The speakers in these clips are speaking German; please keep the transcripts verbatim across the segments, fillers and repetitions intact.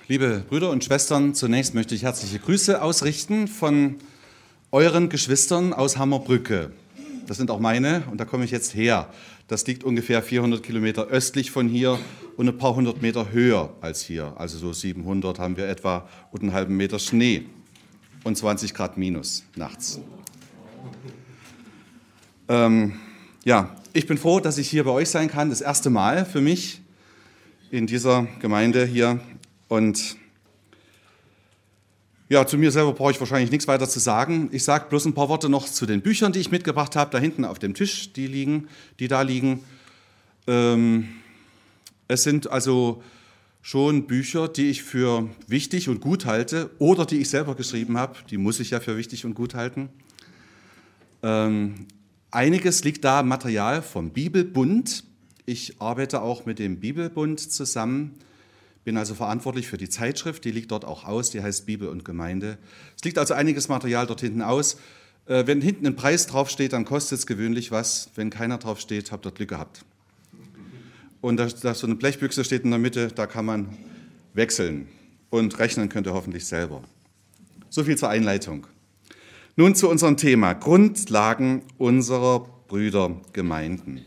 Liebe Brüder und Schwestern, zunächst möchte ich herzliche Grüße ausrichten von euren Geschwistern aus Hammerbrücke. Das sind auch meine und da komme ich jetzt her. Das liegt ungefähr vierhundert Kilometer östlich von hier und ein paar hundert Meter höher als hier. Also so siebenhundert haben wir etwa und einen halben Meter Schnee und zwanzig Grad minus nachts. Ähm, ja, ich bin froh, dass ich hier bei euch sein kann. Das erste Mal für mich in dieser Gemeinde hier. Und ja, zu mir selber brauche ich wahrscheinlich nichts weiter zu sagen. Ich sage bloß ein paar Worte noch zu den Büchern, die ich mitgebracht habe, da hinten auf dem Tisch, die liegen, die da liegen. Ähm, es sind also schon Bücher, die ich für wichtig und gut halte oder die ich selber geschrieben habe. Die muss ich ja für wichtig und gut halten. Ähm, einiges liegt da Material vom Bibelbund. Ich arbeite auch mit dem Bibelbund zusammen. Bin also verantwortlich für die Zeitschrift, die liegt dort auch aus, die heißt Bibel und Gemeinde. Es liegt also einiges Material dort hinten aus. Äh, wenn hinten ein Preis draufsteht, dann kostet es gewöhnlich was. Wenn keiner draufsteht, habt ihr Glück gehabt. Und da, da so eine Blechbüchse steht in der Mitte, da kann man wechseln und rechnen könnt ihr hoffentlich selber. So viel zur Einleitung. Nun zu unserem Thema, Grundlagen unserer Brüdergemeinden.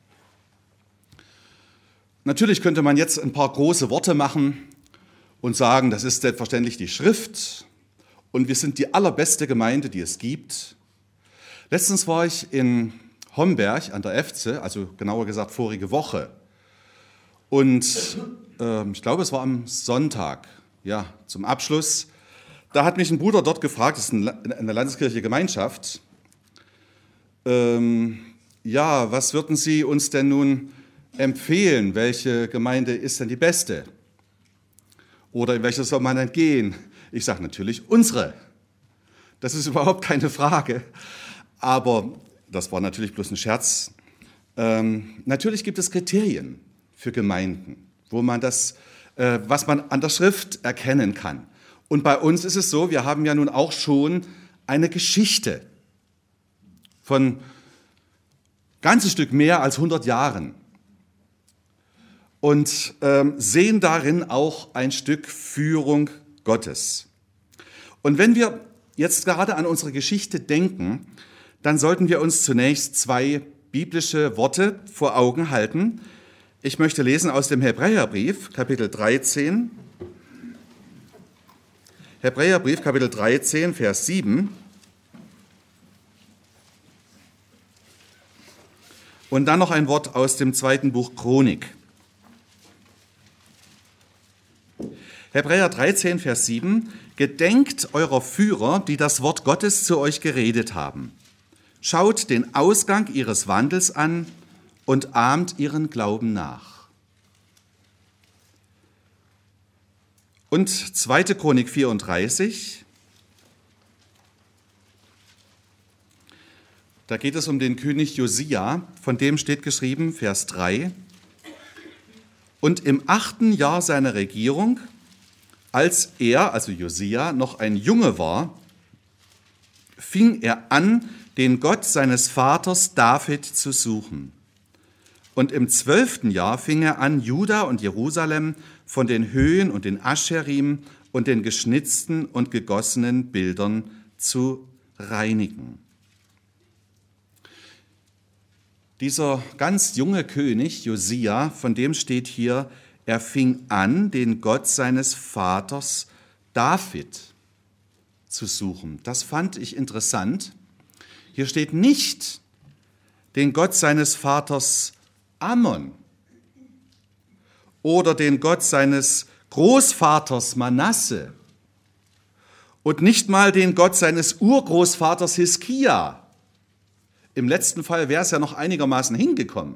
Natürlich könnte man jetzt ein paar große Worte machen und sagen, das ist selbstverständlich die Schrift und wir sind die allerbeste Gemeinde, die es gibt. Letztens war ich in Homberg an der Efze, also genauer gesagt vorige Woche. Und äh, ich glaube, es war am Sonntag, ja, zum Abschluss. Da hat mich ein Bruder dort gefragt, das ist eine landeskirchliche Gemeinschaft, ähm, ja, was würden Sie uns denn nun empfehlen, welche Gemeinde ist denn die beste? Oder in welche soll man denn gehen? Ich sage natürlich unsere. Das ist überhaupt keine Frage. Aber das war natürlich bloß ein Scherz. Ähm, natürlich gibt es Kriterien für Gemeinden, wo man das, äh, was man an der Schrift erkennen kann. Und bei uns ist es so, wir haben ja nun auch schon eine Geschichte von ganzes Stück mehr als hundert Jahren. Und ähm, sehen darin auch ein Stück Führung Gottes. Und wenn wir jetzt gerade an unsere Geschichte denken, dann sollten wir uns zunächst zwei biblische Worte vor Augen halten. Ich möchte lesen aus dem Hebräerbrief, Kapitel dreizehn. Hebräerbrief, Kapitel dreizehn, Vers sieben. Und dann noch ein Wort aus dem zweiten Buch Chronik. Hebräer dreizehn, Vers sieben, gedenkt eurer Führer, die das Wort Gottes zu euch geredet haben. Schaut den Ausgang ihres Wandels an und ahmt ihren Glauben nach. Und zweite Chronik vierunddreißig, da geht es um den König Josia, von dem steht geschrieben, Vers drei, und im achten Jahr seiner Regierung, als er, also Josia, noch ein Junge war, fing er an, den Gott seines Vaters David zu suchen. Und im zwölften Jahr fing er an, Juda und Jerusalem von den Höhen und den Ascherim und den geschnitzten und gegossenen Bildern zu reinigen. Dieser ganz junge König, Josia, von dem steht hier, er fing an, den Gott seines Vaters David zu suchen. Das fand ich interessant. Hier steht nicht den Gott seines Vaters Ammon oder den Gott seines Großvaters Manasse und nicht mal den Gott seines Urgroßvaters Hiskia. Im letzten Fall wäre es ja noch einigermaßen hingekommen.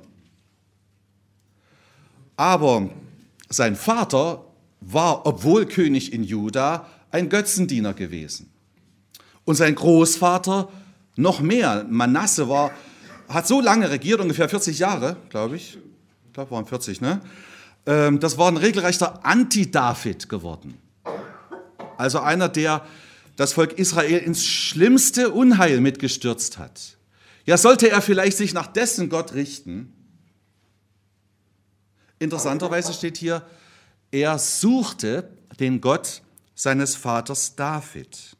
Aber sein Vater war, obwohl König in Juda, ein Götzendiener gewesen. Und sein Großvater noch mehr. Manasse war, hat so lange regiert, ungefähr vierzig Jahre, glaube ich. Ich glaube, waren vierzig, ne? Das war ein regelrechter Anti-David geworden. Also einer, der das Volk Israel ins schlimmste Unheil mitgestürzt hat. Ja, sollte er vielleicht sich nach dessen Gott richten? Interessanterweise steht hier, er suchte den Gott seines Vaters David.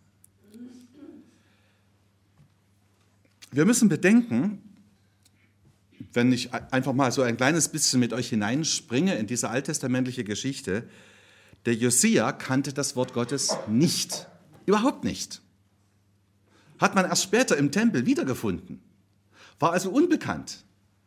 Wir müssen bedenken, wenn ich einfach mal so ein kleines bisschen mit euch hineinspringe in diese alttestamentliche Geschichte, der Josia kannte das Wort Gottes nicht, überhaupt nicht. Hat man erst später im Tempel wiedergefunden, war also unbekannt.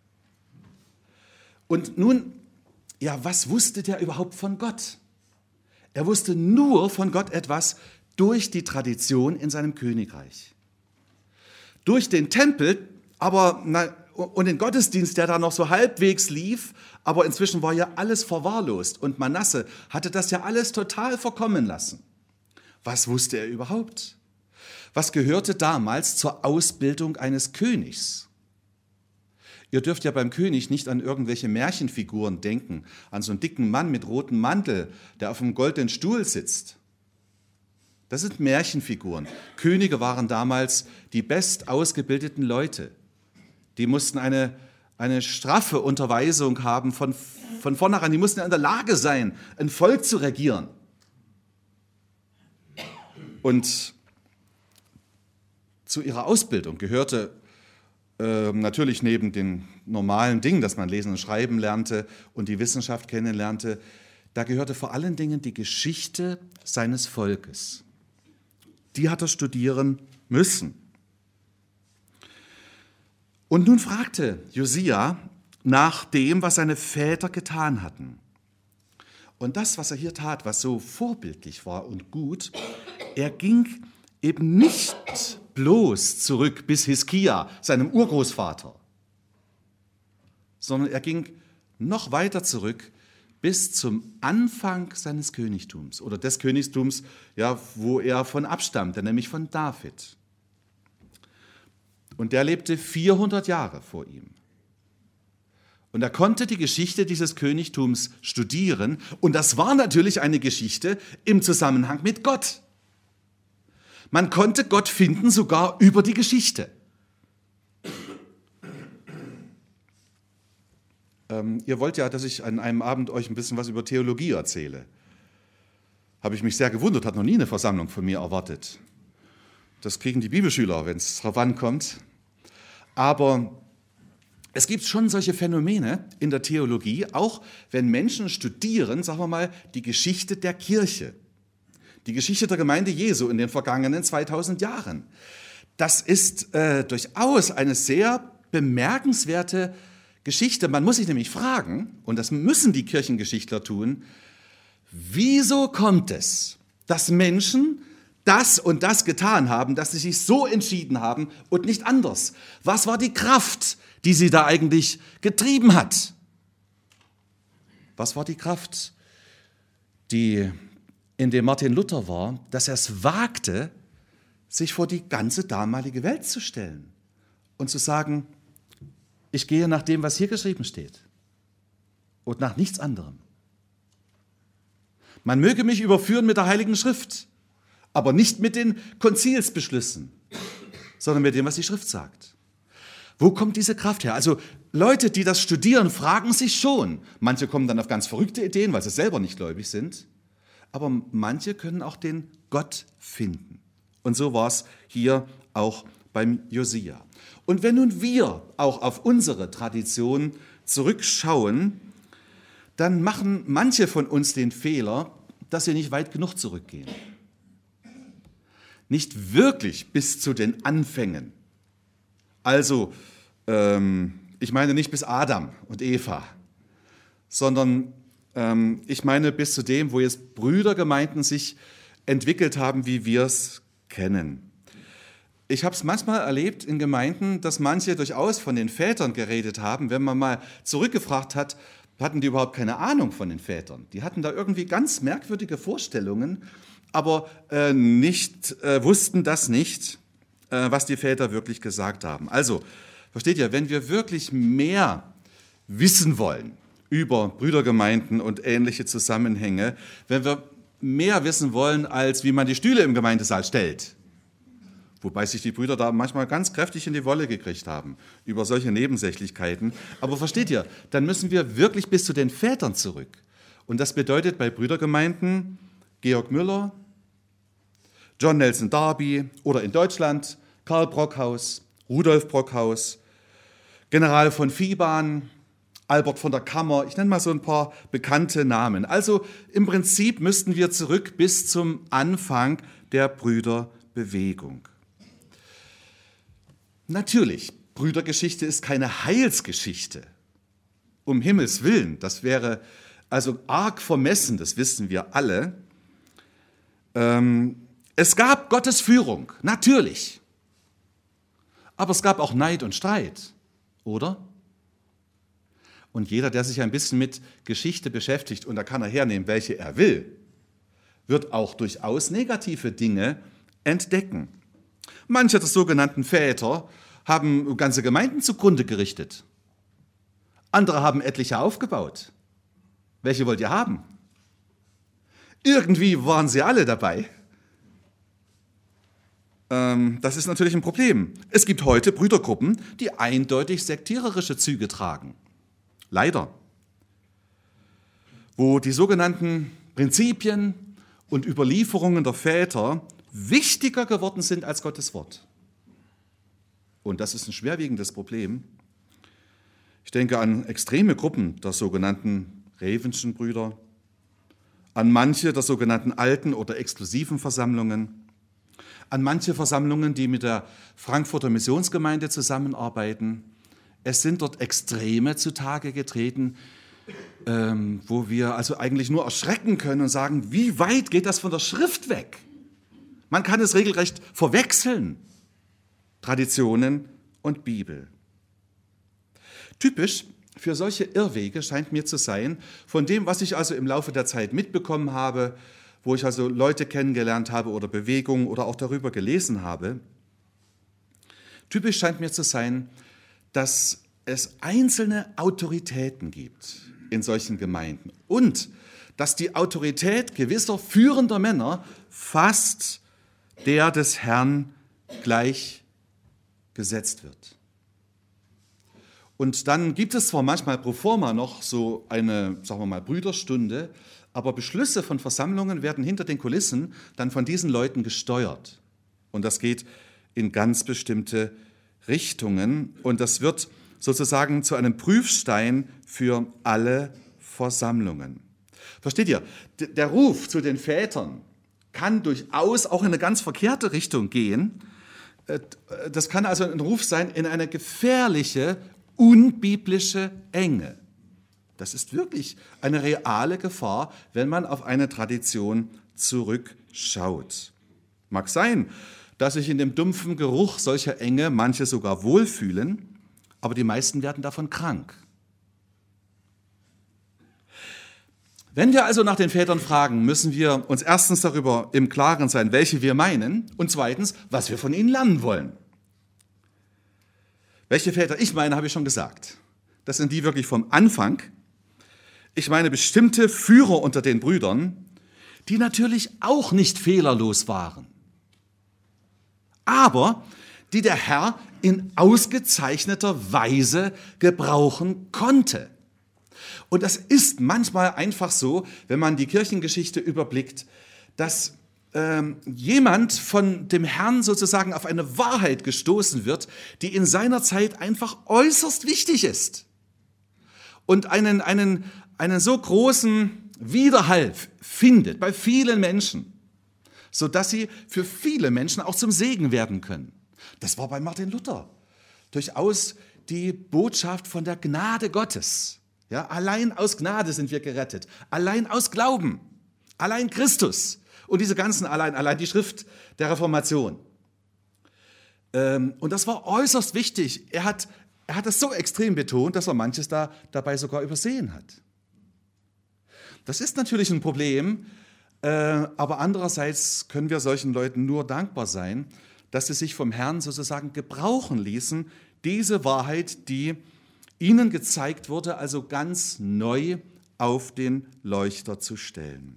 Und nun, ja, was wusste der überhaupt von Gott? Er wusste nur von Gott etwas durch die Tradition in seinem Königreich. Durch den Tempel, aber na, und den Gottesdienst, der da noch so halbwegs lief, aber inzwischen war ja alles verwahrlost und Manasse hatte das ja alles total verkommen lassen. Was wusste er überhaupt? Was gehörte damals zur Ausbildung eines Königs? Ihr dürft ja beim König nicht an irgendwelche Märchenfiguren denken, an so einen dicken Mann mit rotem Mantel, der auf einem goldenen Stuhl sitzt. Das sind Märchenfiguren. Könige waren damals die best ausgebildeten Leute. Die mussten eine, eine straffe Unterweisung haben von, von vornherein. Die mussten in der Lage sein, ein Volk zu regieren. Und zu ihrer Ausbildung gehörte äh, natürlich neben den normalen Dingen, dass man lesen und schreiben lernte und die Wissenschaft kennenlernte, da gehörte vor allen Dingen die Geschichte seines Volkes. Die hat er studieren müssen. Und nun fragte Josia nach dem, was seine Väter getan hatten. Und das, was er hier tat, was so vorbildlich war und gut, er ging eben nicht bloß zurück bis Hiskia, seinem Urgroßvater, sondern er ging noch weiter zurück bis zum Anfang seines Königtums oder des Königtums, ja, wo er von abstammte, nämlich von David. Und der lebte vierhundert Jahre vor ihm. Und er konnte die Geschichte dieses Königtums studieren. Und das war natürlich eine Geschichte im Zusammenhang mit Gott. Man konnte Gott finden sogar über die Geschichte. Ähm, ihr wollt ja, dass ich an einem Abend euch ein bisschen was über Theologie erzähle. Habe ich mich sehr gewundert, hat noch nie eine Versammlung von mir erwartet. Das kriegen die Bibelschüler, wenn es drauf ankommt. Aber es gibt schon solche Phänomene in der Theologie, auch wenn Menschen studieren, sagen wir mal, die Geschichte der Kirche, die Geschichte der Gemeinde Jesu in den vergangenen zweitausend Jahren. Das ist äh, durchaus eine sehr bemerkenswerte Geschichte. Man muss sich nämlich fragen, und das müssen die Kirchengeschichtler tun, wieso kommt es, dass Menschen das und das getan haben, dass sie sich so entschieden haben und nicht anders? Was war die Kraft, die sie da eigentlich getrieben hat? Was war die Kraft, die in dem Martin Luther war, dass er es wagte, sich vor die ganze damalige Welt zu stellen und zu sagen, ich gehe nach dem, was hier geschrieben steht und nach nichts anderem. Man möge mich überführen mit der Heiligen Schrift, aber nicht mit den Konzilsbeschlüssen, sondern mit dem, was die Schrift sagt. Wo kommt diese Kraft her? Also Leute, die das studieren, fragen sich schon. Manche kommen dann auf ganz verrückte Ideen, weil sie selber nicht gläubig sind. Aber manche können auch den Gott finden. Und so war es hier auch beim Josia. Und wenn nun wir auch auf unsere Tradition zurückschauen, dann machen manche von uns den Fehler, dass sie nicht weit genug zurückgehen. Nicht wirklich bis zu den Anfängen. Also, ähm, ich meine nicht bis Adam und Eva, sondern ähm, ich meine bis zu dem, wo jetzt Brüdergemeinden sich entwickelt haben, wie wir es kennen. Ich habe es manchmal erlebt in Gemeinden, dass manche durchaus von den Vätern geredet haben. Wenn man mal zurückgefragt hat, hatten die überhaupt keine Ahnung von den Vätern. Die hatten da irgendwie ganz merkwürdige Vorstellungen, aber äh, nicht, äh, wussten das nicht, äh, was die Väter wirklich gesagt haben. Also, versteht ihr, wenn wir wirklich mehr wissen wollen über Brüdergemeinden und ähnliche Zusammenhänge, wenn wir mehr wissen wollen, als wie man die Stühle im Gemeindesaal stellt, wobei sich die Brüder da manchmal ganz kräftig in die Wolle gekriegt haben über solche Nebensächlichkeiten. Aber versteht ihr, dann müssen wir wirklich bis zu den Vätern zurück. Und das bedeutet bei Brüdergemeinden Georg Müller, John Nelson Darby oder in Deutschland Karl Brockhaus, Rudolf Brockhaus, General von Viehbahn, Albert von der Kammer, ich nenne mal so ein paar bekannte Namen. Also im Prinzip müssten wir zurück bis zum Anfang der Brüderbewegung. Natürlich, Brüdergeschichte ist keine Heilsgeschichte. Um Himmels Willen, das wäre also arg vermessen, das wissen wir alle. Ähm, es gab Gottes Führung, natürlich. Aber es gab auch Neid und Streit, oder? Und jeder, der sich ein bisschen mit Geschichte beschäftigt, und da kann er hernehmen, welche er will, wird auch durchaus negative Dinge entdecken. Manche der sogenannten Väter haben ganze Gemeinden zugrunde gerichtet. Andere haben etliche aufgebaut. Welche wollt ihr haben? Irgendwie waren sie alle dabei. Ähm, das ist natürlich ein Problem. Es gibt heute Brüdergruppen, die eindeutig sektiererische Züge tragen. Leider. Wo die sogenannten Prinzipien und Überlieferungen der Väter wichtiger geworden sind als Gottes Wort. Und das ist ein schwerwiegendes Problem. Ich denke an extreme Gruppen der sogenannten Revenschen Brüder, an manche der sogenannten alten oder exklusiven Versammlungen, an manche Versammlungen, die mit der Frankfurter Missionsgemeinde zusammenarbeiten. Es sind dort Extreme zutage getreten, ähm, wo wir also eigentlich nur erschrecken können und sagen, wie weit geht das von der Schrift weg? Man kann es regelrecht verwechseln, Traditionen und Bibel. Typisch für solche Irrwege scheint mir zu sein, von dem, was ich also im Laufe der Zeit mitbekommen habe, wo ich also Leute kennengelernt habe oder Bewegungen oder auch darüber gelesen habe. Typisch scheint mir zu sein, dass es einzelne Autoritäten gibt in solchen Gemeinden und dass die Autorität gewisser führender Männer fast der des Herrn gleichgesetzt wird. Und dann gibt es zwar manchmal pro forma noch so eine, sagen wir mal, Brüderstunde, aber Beschlüsse von Versammlungen werden hinter den Kulissen dann von diesen Leuten gesteuert. Und das geht in ganz bestimmte Richtungen. Und das wird sozusagen zu einem Prüfstein für alle Versammlungen. Versteht ihr? Der Ruf zu den Vätern kann durchaus auch in eine ganz verkehrte Richtung gehen. Das kann also ein Ruf sein in eine gefährliche, unbiblische Enge. Das ist wirklich eine reale Gefahr, wenn man auf eine Tradition zurückschaut. Mag sein, dass sich in dem dumpfen Geruch solcher Enge manche sogar wohlfühlen, aber die meisten werden davon krank. Wenn wir also nach den Vätern fragen, müssen wir uns erstens darüber im Klaren sein, welche wir meinen, und zweitens, was wir von ihnen lernen wollen. Welche Väter ich meine, habe ich schon gesagt. Das sind die wirklich vom Anfang. Ich meine bestimmte Führer unter den Brüdern, die natürlich auch nicht fehlerlos waren, aber die der Herr in ausgezeichneter Weise gebrauchen konnte. Und das ist manchmal einfach so, wenn man die Kirchengeschichte überblickt, dass ähm, jemand von dem Herrn sozusagen auf eine Wahrheit gestoßen wird, die in seiner Zeit einfach äußerst wichtig ist. Und einen, einen, einen so großen Widerhall findet bei vielen Menschen, sodass sie für viele Menschen auch zum Segen werden können. Das war bei Martin Luther durchaus die Botschaft von der Gnade Gottes. Ja, allein aus Gnade sind wir gerettet, allein aus Glauben, allein Christus und diese ganzen, allein, allein die Schrift der Reformation. Ähm, und das war äußerst wichtig. Er hat, er hat das so extrem betont, dass er manches da, dabei sogar übersehen hat. Das ist natürlich ein Problem, äh, aber andererseits können wir solchen Leuten nur dankbar sein, dass sie sich vom Herrn sozusagen gebrauchen ließen, diese Wahrheit, die ihnen gezeigt wurde, also ganz neu auf den Leuchter zu stellen.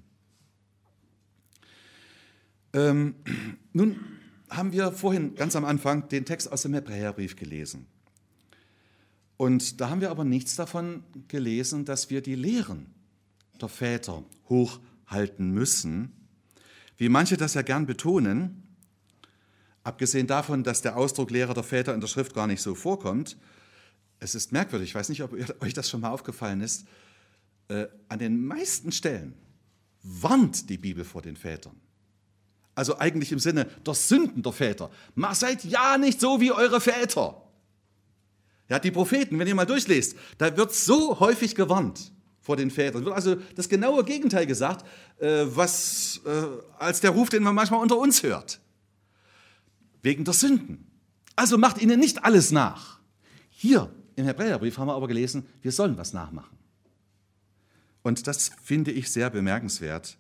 Ähm, nun haben wir vorhin ganz am Anfang den Text aus dem Hebräerbrief gelesen. Und da haben wir aber nichts davon gelesen, dass wir die Lehren der Väter hochhalten müssen, wie manche das ja gern betonen, abgesehen davon, dass der Ausdruck Lehrer der Väter in der Schrift gar nicht so vorkommt. Es ist merkwürdig, ich weiß nicht, ob euch das schon mal aufgefallen ist, äh, an den meisten Stellen warnt die Bibel vor den Vätern. Also eigentlich im Sinne der Sünden der Väter. Ma seid ja nicht so wie eure Väter. Ja, die Propheten, wenn ihr mal durchlest, da wird so häufig gewarnt vor den Vätern. Wird also das genaue Gegenteil gesagt, äh, was, äh, als der Ruf, den man manchmal unter uns hört. Wegen der Sünden. Also macht ihnen nicht alles nach. Hier im Hebräerbrief haben wir aber gelesen, wir sollen was nachmachen. Und das finde ich sehr bemerkenswert.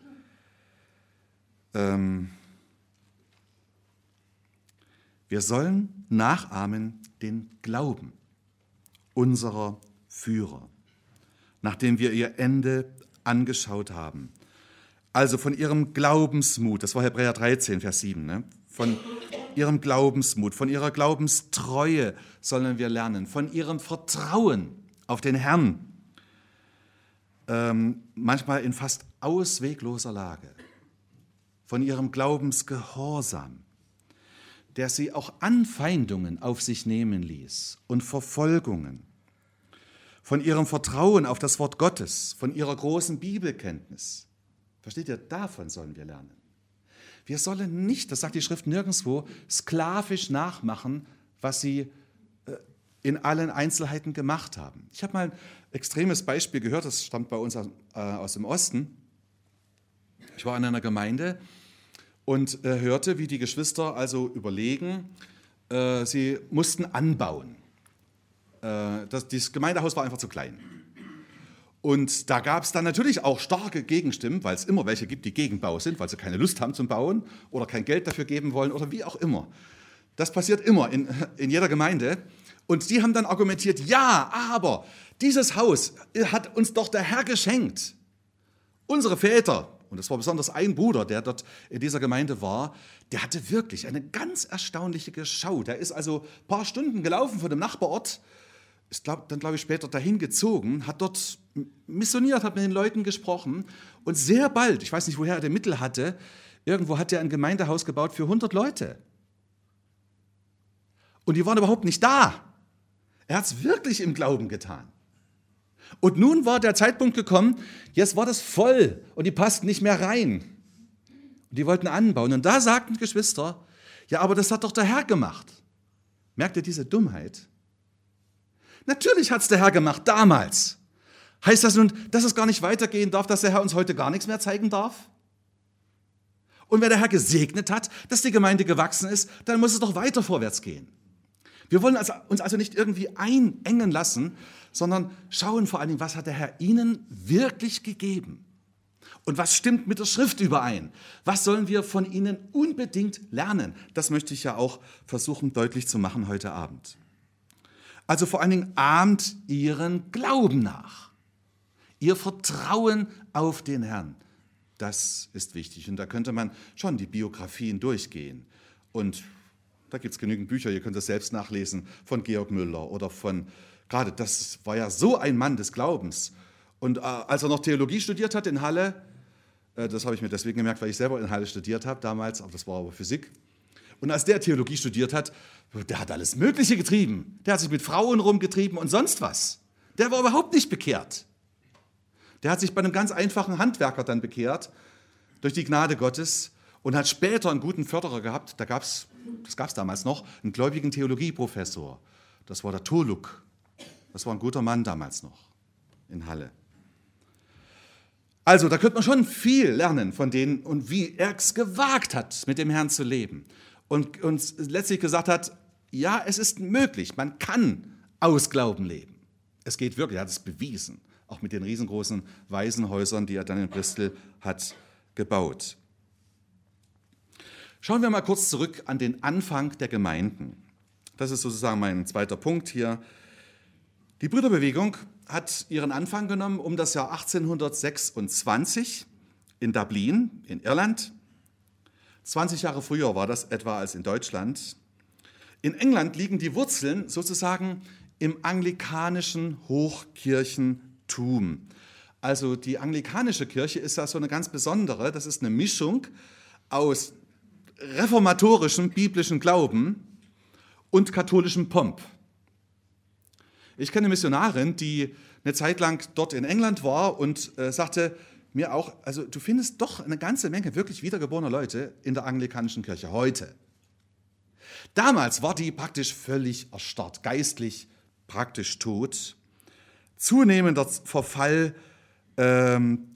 Ähm, wir sollen nachahmen den Glauben unserer Führer, nachdem wir ihr Ende angeschaut haben. Also von ihrem Glaubensmut, das war Hebräer dreizehn, Vers sieben, ne? Von ihrem Glaubensmut, von ihrer Glaubenstreue sollen wir lernen, von ihrem Vertrauen auf den Herrn, ähm, manchmal in fast auswegloser Lage, von ihrem Glaubensgehorsam, der sie auch Anfeindungen auf sich nehmen ließ und Verfolgungen, von ihrem Vertrauen auf das Wort Gottes, von ihrer großen Bibelkenntnis. Versteht ihr, davon sollen wir lernen. Wir sollen nicht, das sagt die Schrift nirgendwo, sklavisch nachmachen, was sie in allen Einzelheiten gemacht haben. Ich habe mal ein extremes Beispiel gehört, das stammt bei uns aus, äh, aus dem Osten. Ich war in einer Gemeinde und äh, hörte, wie die Geschwister also überlegen, äh, sie mussten anbauen. Äh, das, das Gemeindehaus war einfach zu klein. Und da gab es dann natürlich auch starke Gegenstimmen, weil es immer welche gibt, die gegen Bau sind, weil sie keine Lust haben zum Bauen oder kein Geld dafür geben wollen oder wie auch immer. Das passiert immer in, in jeder Gemeinde. Und die haben dann argumentiert, ja, aber dieses Haus hat uns doch der Herr geschenkt. Unsere Väter, und das war besonders ein Bruder, der dort in dieser Gemeinde war, der hatte wirklich eine ganz erstaunliche Schau. Der ist also ein paar Stunden gelaufen von dem Nachbarort, ist glaub, dann, glaube ich, später dahin gezogen, hat dort missioniert, hat mit den Leuten gesprochen und sehr bald, ich weiß nicht, woher er die Mittel hatte, irgendwo hat er ein Gemeindehaus gebaut für hundert Leute. Und die waren überhaupt nicht da. Er hat es wirklich im Glauben getan. Und nun war der Zeitpunkt gekommen, jetzt war das voll und die passten nicht mehr rein. Und die wollten anbauen. Und da sagten die Geschwister, ja, aber das hat doch der Herr gemacht. Merkt ihr diese Dummheit? Natürlich hat es der Herr gemacht, damals. Heißt das nun, dass es gar nicht weitergehen darf, dass der Herr uns heute gar nichts mehr zeigen darf? Und wenn der Herr gesegnet hat, dass die Gemeinde gewachsen ist, dann muss es doch weiter vorwärts gehen. Wir wollen also, uns also nicht irgendwie einengen lassen, sondern schauen vor allen Dingen, was hat der Herr ihnen wirklich gegeben? Und was stimmt mit der Schrift überein? Was sollen wir von ihnen unbedingt lernen? Das möchte ich ja auch versuchen deutlich zu machen heute Abend. Also vor allen Dingen ahmt ihren Glauben nach. Ihr Vertrauen auf den Herrn. Das ist wichtig. Und da könnte man schon die Biografien durchgehen. Und da gibt es genügend Bücher, ihr könnt das selbst nachlesen, von Georg Müller oder von, gerade das war ja so ein Mann des Glaubens. Und äh, als er noch Theologie studiert hat in Halle, äh, das habe ich mir deswegen gemerkt, weil ich selber in Halle studiert habe damals, aber das war aber Physik. Und als der Theologie studiert hat, der hat alles Mögliche getrieben. Der hat sich mit Frauen rumgetrieben und sonst was. Der war überhaupt nicht bekehrt. Der hat sich bei einem ganz einfachen Handwerker dann bekehrt, durch die Gnade Gottes, und hat später einen guten Förderer gehabt. Da gab's, das gab es damals noch, einen gläubigen Theologieprofessor. Das war der Toluk. Das war ein guter Mann damals noch in Halle. Also, da könnte man schon viel lernen von denen und wie er es gewagt hat, mit dem Herrn zu leben. Und uns letztlich gesagt hat, ja, es ist möglich, man kann aus Glauben leben. Es geht wirklich, er hat es bewiesen, auch mit den riesengroßen Waisenhäusern, die er dann in Bristol hat gebaut. Schauen wir mal kurz zurück an den Anfang der Gemeinden. Das ist sozusagen mein zweiter Punkt hier. Die Brüderbewegung hat ihren Anfang genommen um das Jahr achtzehnhundertsechsundzwanzig in Dublin, in Irland. zwanzig Jahre früher war das etwa als in Deutschland. In England liegen die Wurzeln sozusagen im anglikanischen Hochkirchentum. Also die anglikanische Kirche ist ja so eine ganz besondere, das ist eine Mischung aus reformatorischem biblischen Glauben und katholischem Pomp. Ich kenne eine Missionarin, die eine Zeit lang dort in England war und äh, sagte mir auch, also du findest doch eine ganze Menge wirklich wiedergeborener Leute in der anglikanischen Kirche heute. Damals war die praktisch völlig erstarrt, geistlich praktisch tot. Zunehmender Verfall ähm,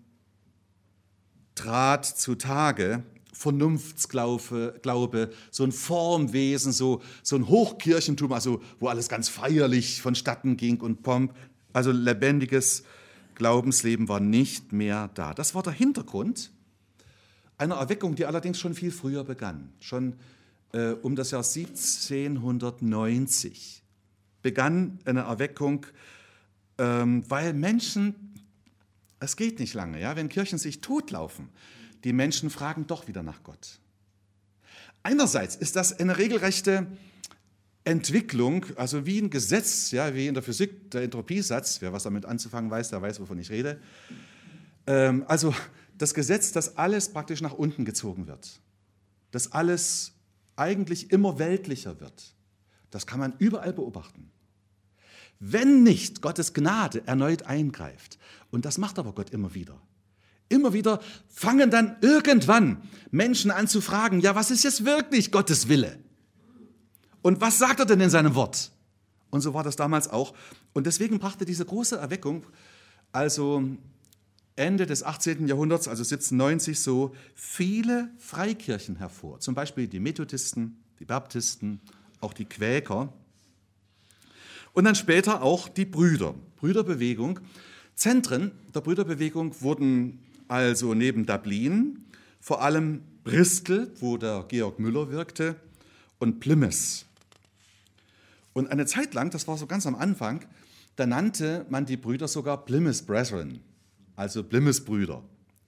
trat zutage, Vernunftsglaube, Glaube, so ein Formwesen, so, so ein Hochkirchentum, also wo alles ganz feierlich vonstatten ging und Pomp, also lebendiges Glaubensleben war nicht mehr da. Das war der Hintergrund einer Erweckung, die allerdings schon viel früher begann. Schon äh, um das Jahr siebzehnhundertneunzig begann eine Erweckung, ähm, weil Menschen, es geht nicht lange, ja, wenn Kirchen sich totlaufen, die Menschen fragen doch wieder nach Gott. Einerseits ist das eine regelrechte Entwicklung, also wie ein Gesetz, ja, wie in der Physik der Entropiesatz, wer was damit anzufangen weiß, der weiß, wovon ich rede. Ähm, also das Gesetz, dass alles praktisch nach unten gezogen wird, dass alles eigentlich immer weltlicher wird, das kann man überall beobachten. Wenn nicht Gottes Gnade erneut eingreift, und das macht aber Gott immer wieder, immer wieder fangen dann irgendwann Menschen an zu fragen, ja, was ist jetzt wirklich Gottes Wille? Und was sagt er denn in seinem Wort? Und so war das damals auch. Und deswegen brachte diese große Erweckung, also Ende des achtzehnten Jahrhunderts, also siebzehnhundertneunzig, so viele Freikirchen hervor. Zum Beispiel die Methodisten, die Baptisten, auch die Quäker. Und dann später auch die Brüder, Brüderbewegung. Zentren der Brüderbewegung wurden also neben Dublin vor allem Bristol, wo der Georg Müller wirkte, und Plymouth. Und eine Zeit lang, das war so ganz am Anfang, da nannte man die Brüder sogar Plymouth Brethren, also Plymouth-Brüder.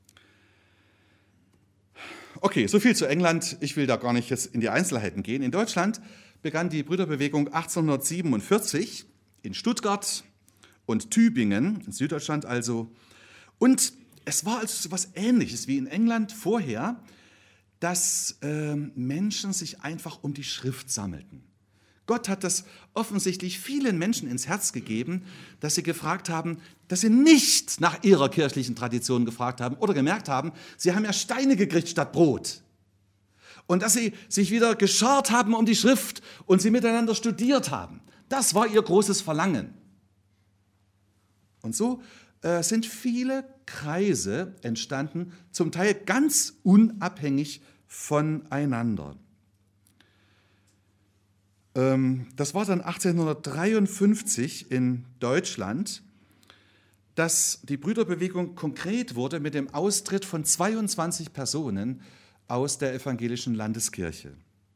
Okay, so viel zu England. Ich will da gar nicht jetzt in die Einzelheiten gehen. In Deutschland begann die Brüderbewegung achtzehnhundertsiebenundvierzig in Stuttgart und Tübingen, in Süddeutschland also. Und es war also so etwas Ähnliches wie in England vorher, dass äh, Menschen sich einfach um die Schrift sammelten. Gott hat das offensichtlich vielen Menschen ins Herz gegeben, dass sie gefragt haben, dass sie nicht nach ihrer kirchlichen Tradition gefragt haben oder gemerkt haben, sie haben ja Steine gekriegt statt Brot. Und dass sie sich wieder geschart haben um die Schrift und sie miteinander studiert haben. Das war ihr großes Verlangen. Und so äh, sind viele Kreise entstanden, zum Teil ganz unabhängig voneinander. Ähm, das war dann achtzehnhundertdreiundfünfzig in Deutschland, dass die Brüderbewegung konkret wurde mit dem Austritt von zweiundzwanzig Personen aus der evangelischen Landeskirche.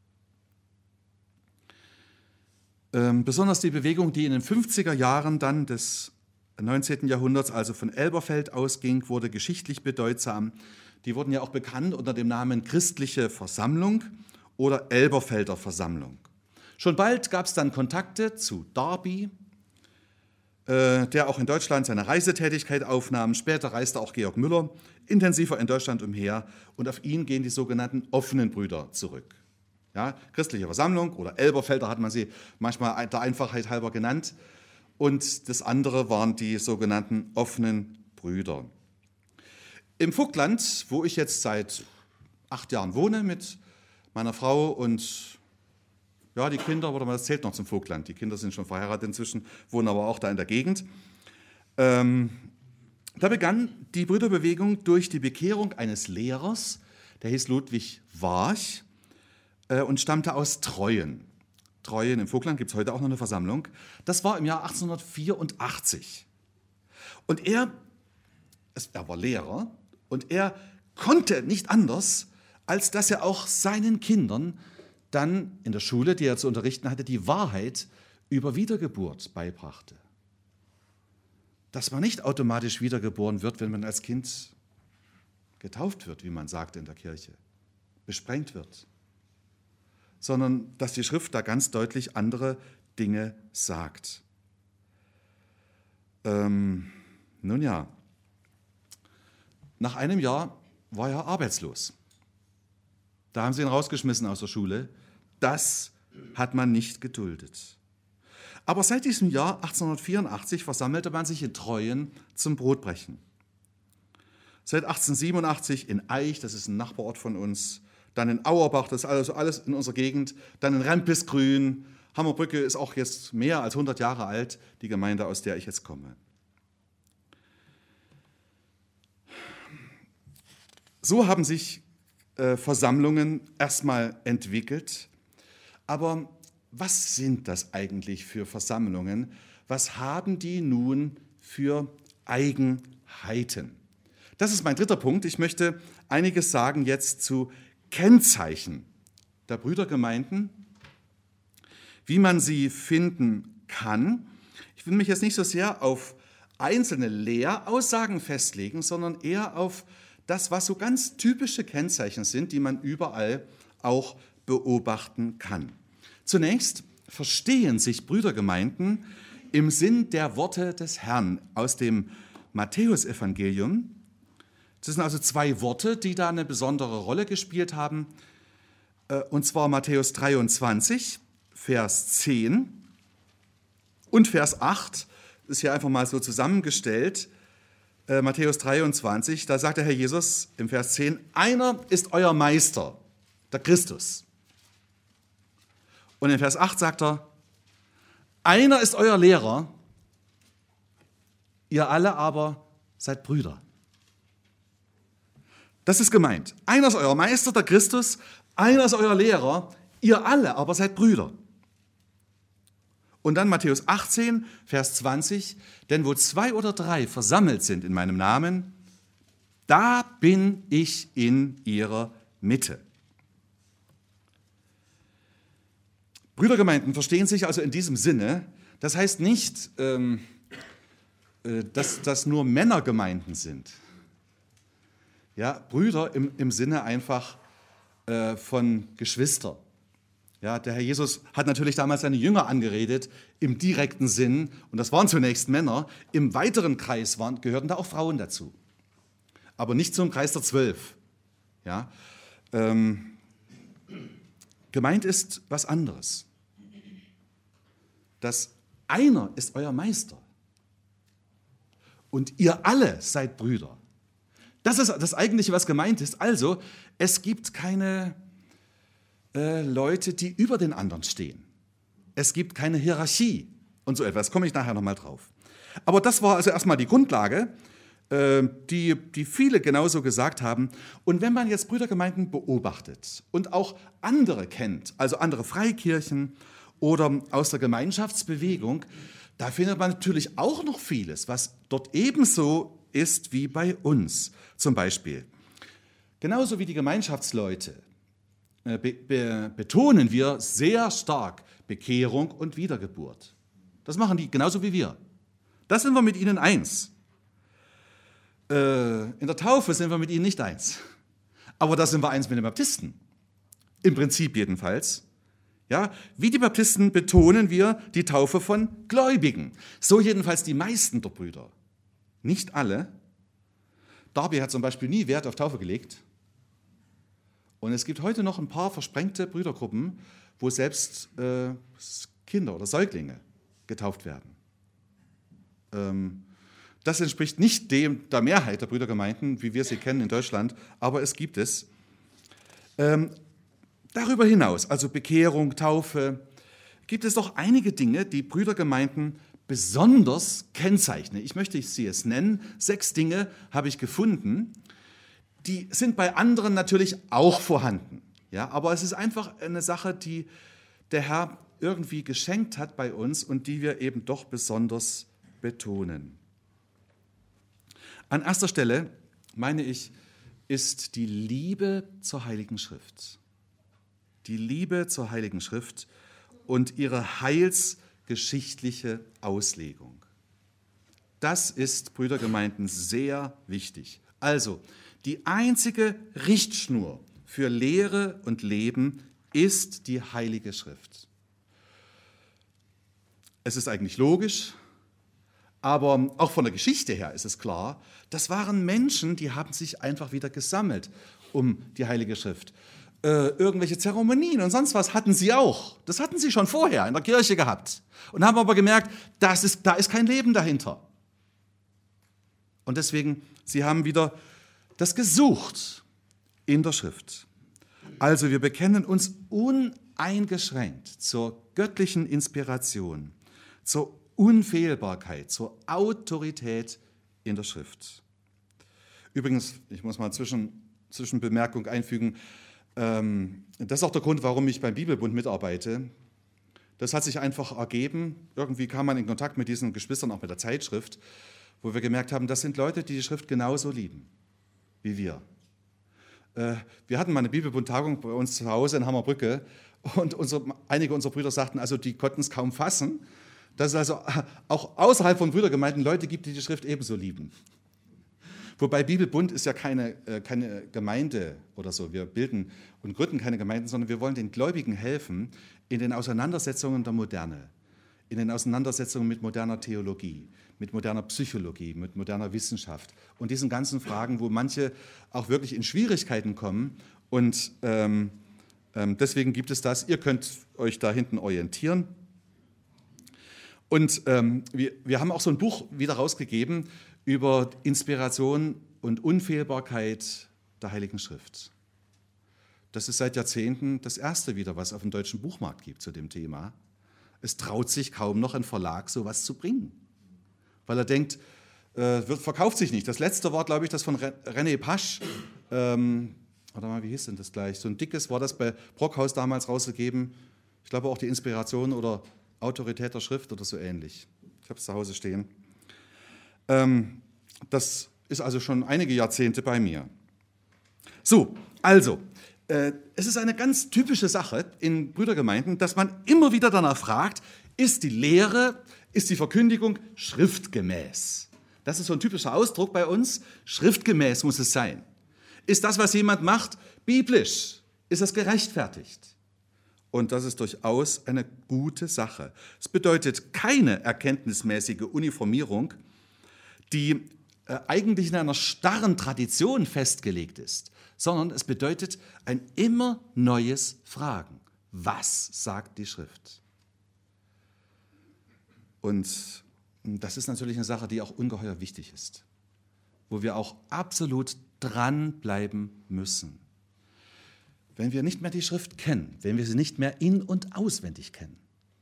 Ähm, besonders die Bewegung, die in den fünfziger Jahren dann des neunzehnten Jahrhunderts, also von Elberfeld ausging, wurde geschichtlich bedeutsam. Die wurden ja auch bekannt unter dem Namen Christliche Versammlung oder Elberfelder Versammlung. Schon bald gab es dann Kontakte zu Darby, äh, der auch in Deutschland seine Reisetätigkeit aufnahm. Später reiste auch Georg Müller intensiver in Deutschland umher und auf ihn gehen die sogenannten offenen Brüder zurück. Ja, Christliche Versammlung oder Elberfelder hat man sie manchmal der Einfachheit halber genannt. Und das andere waren die sogenannten offenen Brüder. Im Vogtland, wo ich jetzt seit acht Jahren wohne mit meiner Frau und ja, die Kinder, oder das zählt noch zum Vogtland, die Kinder sind schon verheiratet inzwischen, wohnen aber auch da in der Gegend. Ähm, da begann die Brüderbewegung durch die Bekehrung eines Lehrers, der hieß Ludwig Warch äh, und stammte aus Treuen. Treuen im Vogtland gibt es heute auch noch eine Versammlung. Das war im Jahr achtzehnhundertvierundachtzig. Und er, er war Lehrer und er konnte nicht anders, als dass er auch seinen Kindern dann in der Schule, die er zu unterrichten hatte, die Wahrheit über Wiedergeburt beibrachte. Dass man nicht automatisch wiedergeboren wird, wenn man als Kind getauft wird, wie man sagt in der Kirche, besprengt wird, sondern dass die Schrift da ganz deutlich andere Dinge sagt. Ähm, nun ja, nach einem Jahr war er arbeitslos. Da haben sie ihn rausgeschmissen aus der Schule. Das hat man nicht geduldet. Aber seit diesem Jahr achtzehnhundertvierundachtzig versammelte man sich in Treuen zum Brotbrechen. Seit achtzehnhundertsiebenundachtzig in Eich, das ist ein Nachbarort von uns, dann in Auerbach, das ist also alles in unserer Gegend, dann in Rempisgrün. Hammerbrücke ist auch jetzt mehr als hundert Jahre alt, die Gemeinde, aus der ich jetzt komme. So haben sich äh, Versammlungen erstmal entwickelt. Aber was sind das eigentlich für Versammlungen? Was haben die nun für Eigenheiten? Das ist mein dritter Punkt. Ich möchte einiges sagen jetzt zu Kennzeichen der Brüdergemeinden, wie man sie finden kann. Ich will mich jetzt nicht so sehr auf einzelne Lehraussagen festlegen, sondern eher auf das, was so ganz typische Kennzeichen sind, die man überall auch beobachten kann. Zunächst verstehen sich Brüdergemeinden im Sinn der Worte des Herrn aus dem Matthäusevangelium. Das sind also zwei Worte, die da eine besondere Rolle gespielt haben. Und zwar Matthäus dreiundzwanzig, Vers zehn und Vers acht. Das ist hier einfach mal so zusammengestellt. Matthäus dreiundzwanzig, da sagt der Herr Jesus im Vers zehn, einer ist euer Meister, der Christus. Und in Vers acht sagt er, einer ist euer Lehrer, ihr alle aber seid Brüder. Das ist gemeint. Einer ist euer Meister, der Christus, einer ist euer Lehrer, ihr alle aber seid Brüder. Und dann Matthäus achtzehn, Vers zwanzig, denn wo zwei oder drei versammelt sind in meinem Namen, da bin ich in ihrer Mitte. Brüdergemeinden verstehen sich also in diesem Sinne. Das heißt nicht, ähm, äh, dass das nur Männergemeinden sind. Ja, Brüder im, im Sinne einfach äh, von Geschwister. Ja, der Herr Jesus hat natürlich damals seine Jünger angeredet, im direkten Sinn, und das waren zunächst Männer. Im weiteren Kreis waren, gehörten da auch Frauen dazu, aber nicht zum Kreis der Zwölf. Ja, ähm, gemeint ist was anderes. Das einer ist euer Meister und ihr alle seid Brüder. Das ist das Eigentliche, was gemeint ist. Also, es gibt keine äh, Leute, die über den anderen stehen. Es gibt keine Hierarchie und so etwas. Komme ich nachher nochmal drauf. Aber das war also erstmal die Grundlage, äh, die, die viele genauso gesagt haben. Und wenn man jetzt Brüdergemeinden beobachtet und auch andere kennt, also andere Freikirchen oder aus der Gemeinschaftsbewegung, da findet man natürlich auch noch vieles, was dort ebenso ist wie bei uns. Zum Beispiel, genauso wie die Gemeinschaftsleute äh, be, be, betonen wir sehr stark Bekehrung und Wiedergeburt. Das machen die genauso wie wir. Da sind wir mit ihnen eins. Äh, in der Taufe sind wir mit ihnen nicht eins. Aber da sind wir eins mit den Baptisten. Im Prinzip jedenfalls. Ja, wie die Baptisten betonen wir die Taufe von Gläubigen. So jedenfalls die meisten der Brüder. Nicht alle. Darby hat zum Beispiel nie Wert auf Taufe gelegt. Und es gibt heute noch ein paar versprengte Brüdergruppen, wo selbst äh, Kinder oder Säuglinge getauft werden. Ähm, das entspricht nicht dem der Mehrheit der Brüdergemeinden, wie wir sie kennen in Deutschland, aber es gibt es. Ähm, darüber hinaus, also Bekehrung, Taufe, gibt es doch einige Dinge, die Brüdergemeinden besonders kennzeichnen. Ich möchte sie es nennen. Sechs Dinge habe ich gefunden. Die sind bei anderen natürlich auch vorhanden. Ja, aber es ist einfach eine Sache, die der Herr irgendwie geschenkt hat bei uns und die wir eben doch besonders betonen. An erster Stelle, meine ich, ist die Liebe zur Heiligen Schrift. Die Liebe zur Heiligen Schrift und ihre heilsgeschichtliche Auslegung. Das ist Brüdergemeinden sehr wichtig. Also, die einzige Richtschnur für Lehre und Leben ist die Heilige Schrift. Es ist eigentlich logisch, Aber auch von der Geschichte her ist es klar, das waren Menschen, die haben sich einfach wieder gesammelt um die Heilige Schrift. Äh, irgendwelche Zeremonien und sonst was hatten sie auch. Das hatten sie schon vorher in der Kirche gehabt. Und haben aber gemerkt, das ist, da ist kein Leben dahinter. Und deswegen, sie haben wieder das gesucht in der Schrift. Also wir bekennen uns uneingeschränkt zur göttlichen Inspiration, zur Unfehlbarkeit, zur Autorität in der Schrift. Übrigens, ich muss mal zwischen, Zwischenbemerkung einfügen, ähm, das ist auch der Grund, warum ich beim Bibelbund mitarbeite. Das hat sich einfach ergeben. Irgendwie kam man in Kontakt mit diesen Geschwistern, auch mit der Zeitschrift, wo wir gemerkt haben, das sind Leute, die die Schrift genauso lieben wie wir. Äh, wir hatten mal eine Bibelbund-Tagung bei uns zu Hause in Hammerbrücke und unsere, einige unserer Brüder sagten, also die konnten es kaum fassen, dass es also auch außerhalb von Brüdergemeinden Leute gibt, die die Schrift ebenso lieben. Wobei Bibelbund ist ja keine, äh, keine Gemeinde oder so. Wir bilden und gründen keine Gemeinden, sondern wir wollen den Gläubigen helfen in den Auseinandersetzungen der Moderne, in den Auseinandersetzungen mit moderner Theologie, mit moderner Psychologie, mit moderner Wissenschaft und diesen ganzen Fragen, wo manche auch wirklich in Schwierigkeiten kommen. Und ähm, ähm, deswegen gibt es das. Ihr könnt euch da hinten orientieren. Und ähm, wir, wir haben auch so ein Buch wieder rausgegeben über Inspiration und Unfehlbarkeit der Heiligen Schrift. Das ist seit Jahrzehnten das erste wieder, was auf dem deutschen Buchmarkt gibt zu dem Thema. Es traut sich kaum noch ein Verlag, sowas zu bringen, weil er denkt, äh, wird, verkauft sich nicht. Das letzte war, glaube ich, das von René Pasch, ähm, oder mal, wie hieß denn das gleich? So ein dickes war das bei Brockhaus damals rausgegeben. Ich glaube auch die Inspiration oder Autorität der Schrift oder so ähnlich. Ich habe es zu Hause stehen. Ähm, das ist also schon einige Jahrzehnte bei mir. So, also, äh, es ist eine ganz typische Sache in Brüdergemeinden, dass man immer wieder danach fragt, ist die Lehre, ist die Verkündigung schriftgemäß? Das ist so ein typischer Ausdruck bei uns. Schriftgemäß muss es sein. Ist das, was jemand macht, biblisch? Ist das gerechtfertigt? Und das ist durchaus eine gute Sache. Es bedeutet keine erkenntnismäßige Uniformierung, die äh, eigentlich in einer starren Tradition festgelegt ist, sondern es bedeutet ein immer neues Fragen. Was sagt die Schrift? Und das ist natürlich eine Sache, die auch ungeheuer wichtig ist, wo wir auch absolut dranbleiben müssen. Wenn wir nicht mehr die Schrift kennen, wenn wir sie nicht mehr in- und auswendig kennen,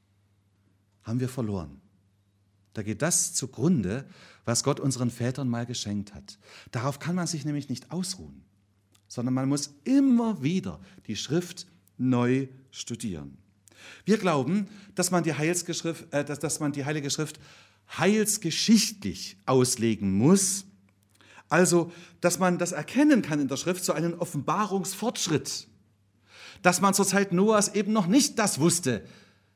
haben wir verloren. Da geht das zugrunde, was Gott unseren Vätern mal geschenkt hat. Darauf kann man sich nämlich nicht ausruhen, sondern man muss immer wieder die Schrift neu studieren. Wir glauben, dass man die, Heilsgeschrift, äh, dass, dass man die Heilige Schrift heilsgeschichtlich auslegen muss, also dass man das erkennen kann in der Schrift, so einen Offenbarungsfortschritt, dass man zur Zeit Noahs eben noch nicht das wusste,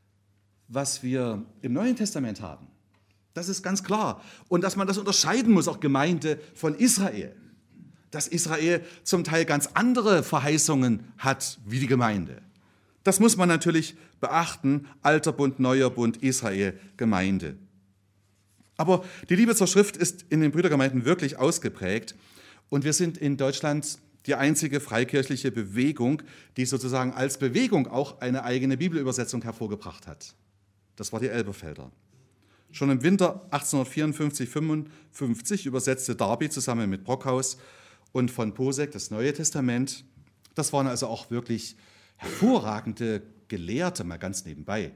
was wir im Neuen Testament haben. Das ist ganz klar. Und dass man das unterscheiden muss, auch Gemeinde von Israel. Dass Israel zum Teil ganz andere Verheißungen hat wie die Gemeinde. Das muss man natürlich beachten. Alter Bund, neuer Bund, Israel, Gemeinde. Aber die Liebe zur Schrift ist in den Brüdergemeinden wirklich ausgeprägt. Und wir sind in Deutschland die einzige freikirchliche Bewegung, die sozusagen als Bewegung auch eine eigene Bibelübersetzung hervorgebracht hat. Das war die Elberfelder. Schon im Winter achtzehnhundertvierundfünfzig fünfundfünfzig übersetzte Darby zusammen mit Brockhaus und von Posek das Neue Testament. Das waren also auch wirklich hervorragende Gelehrte, mal ganz nebenbei.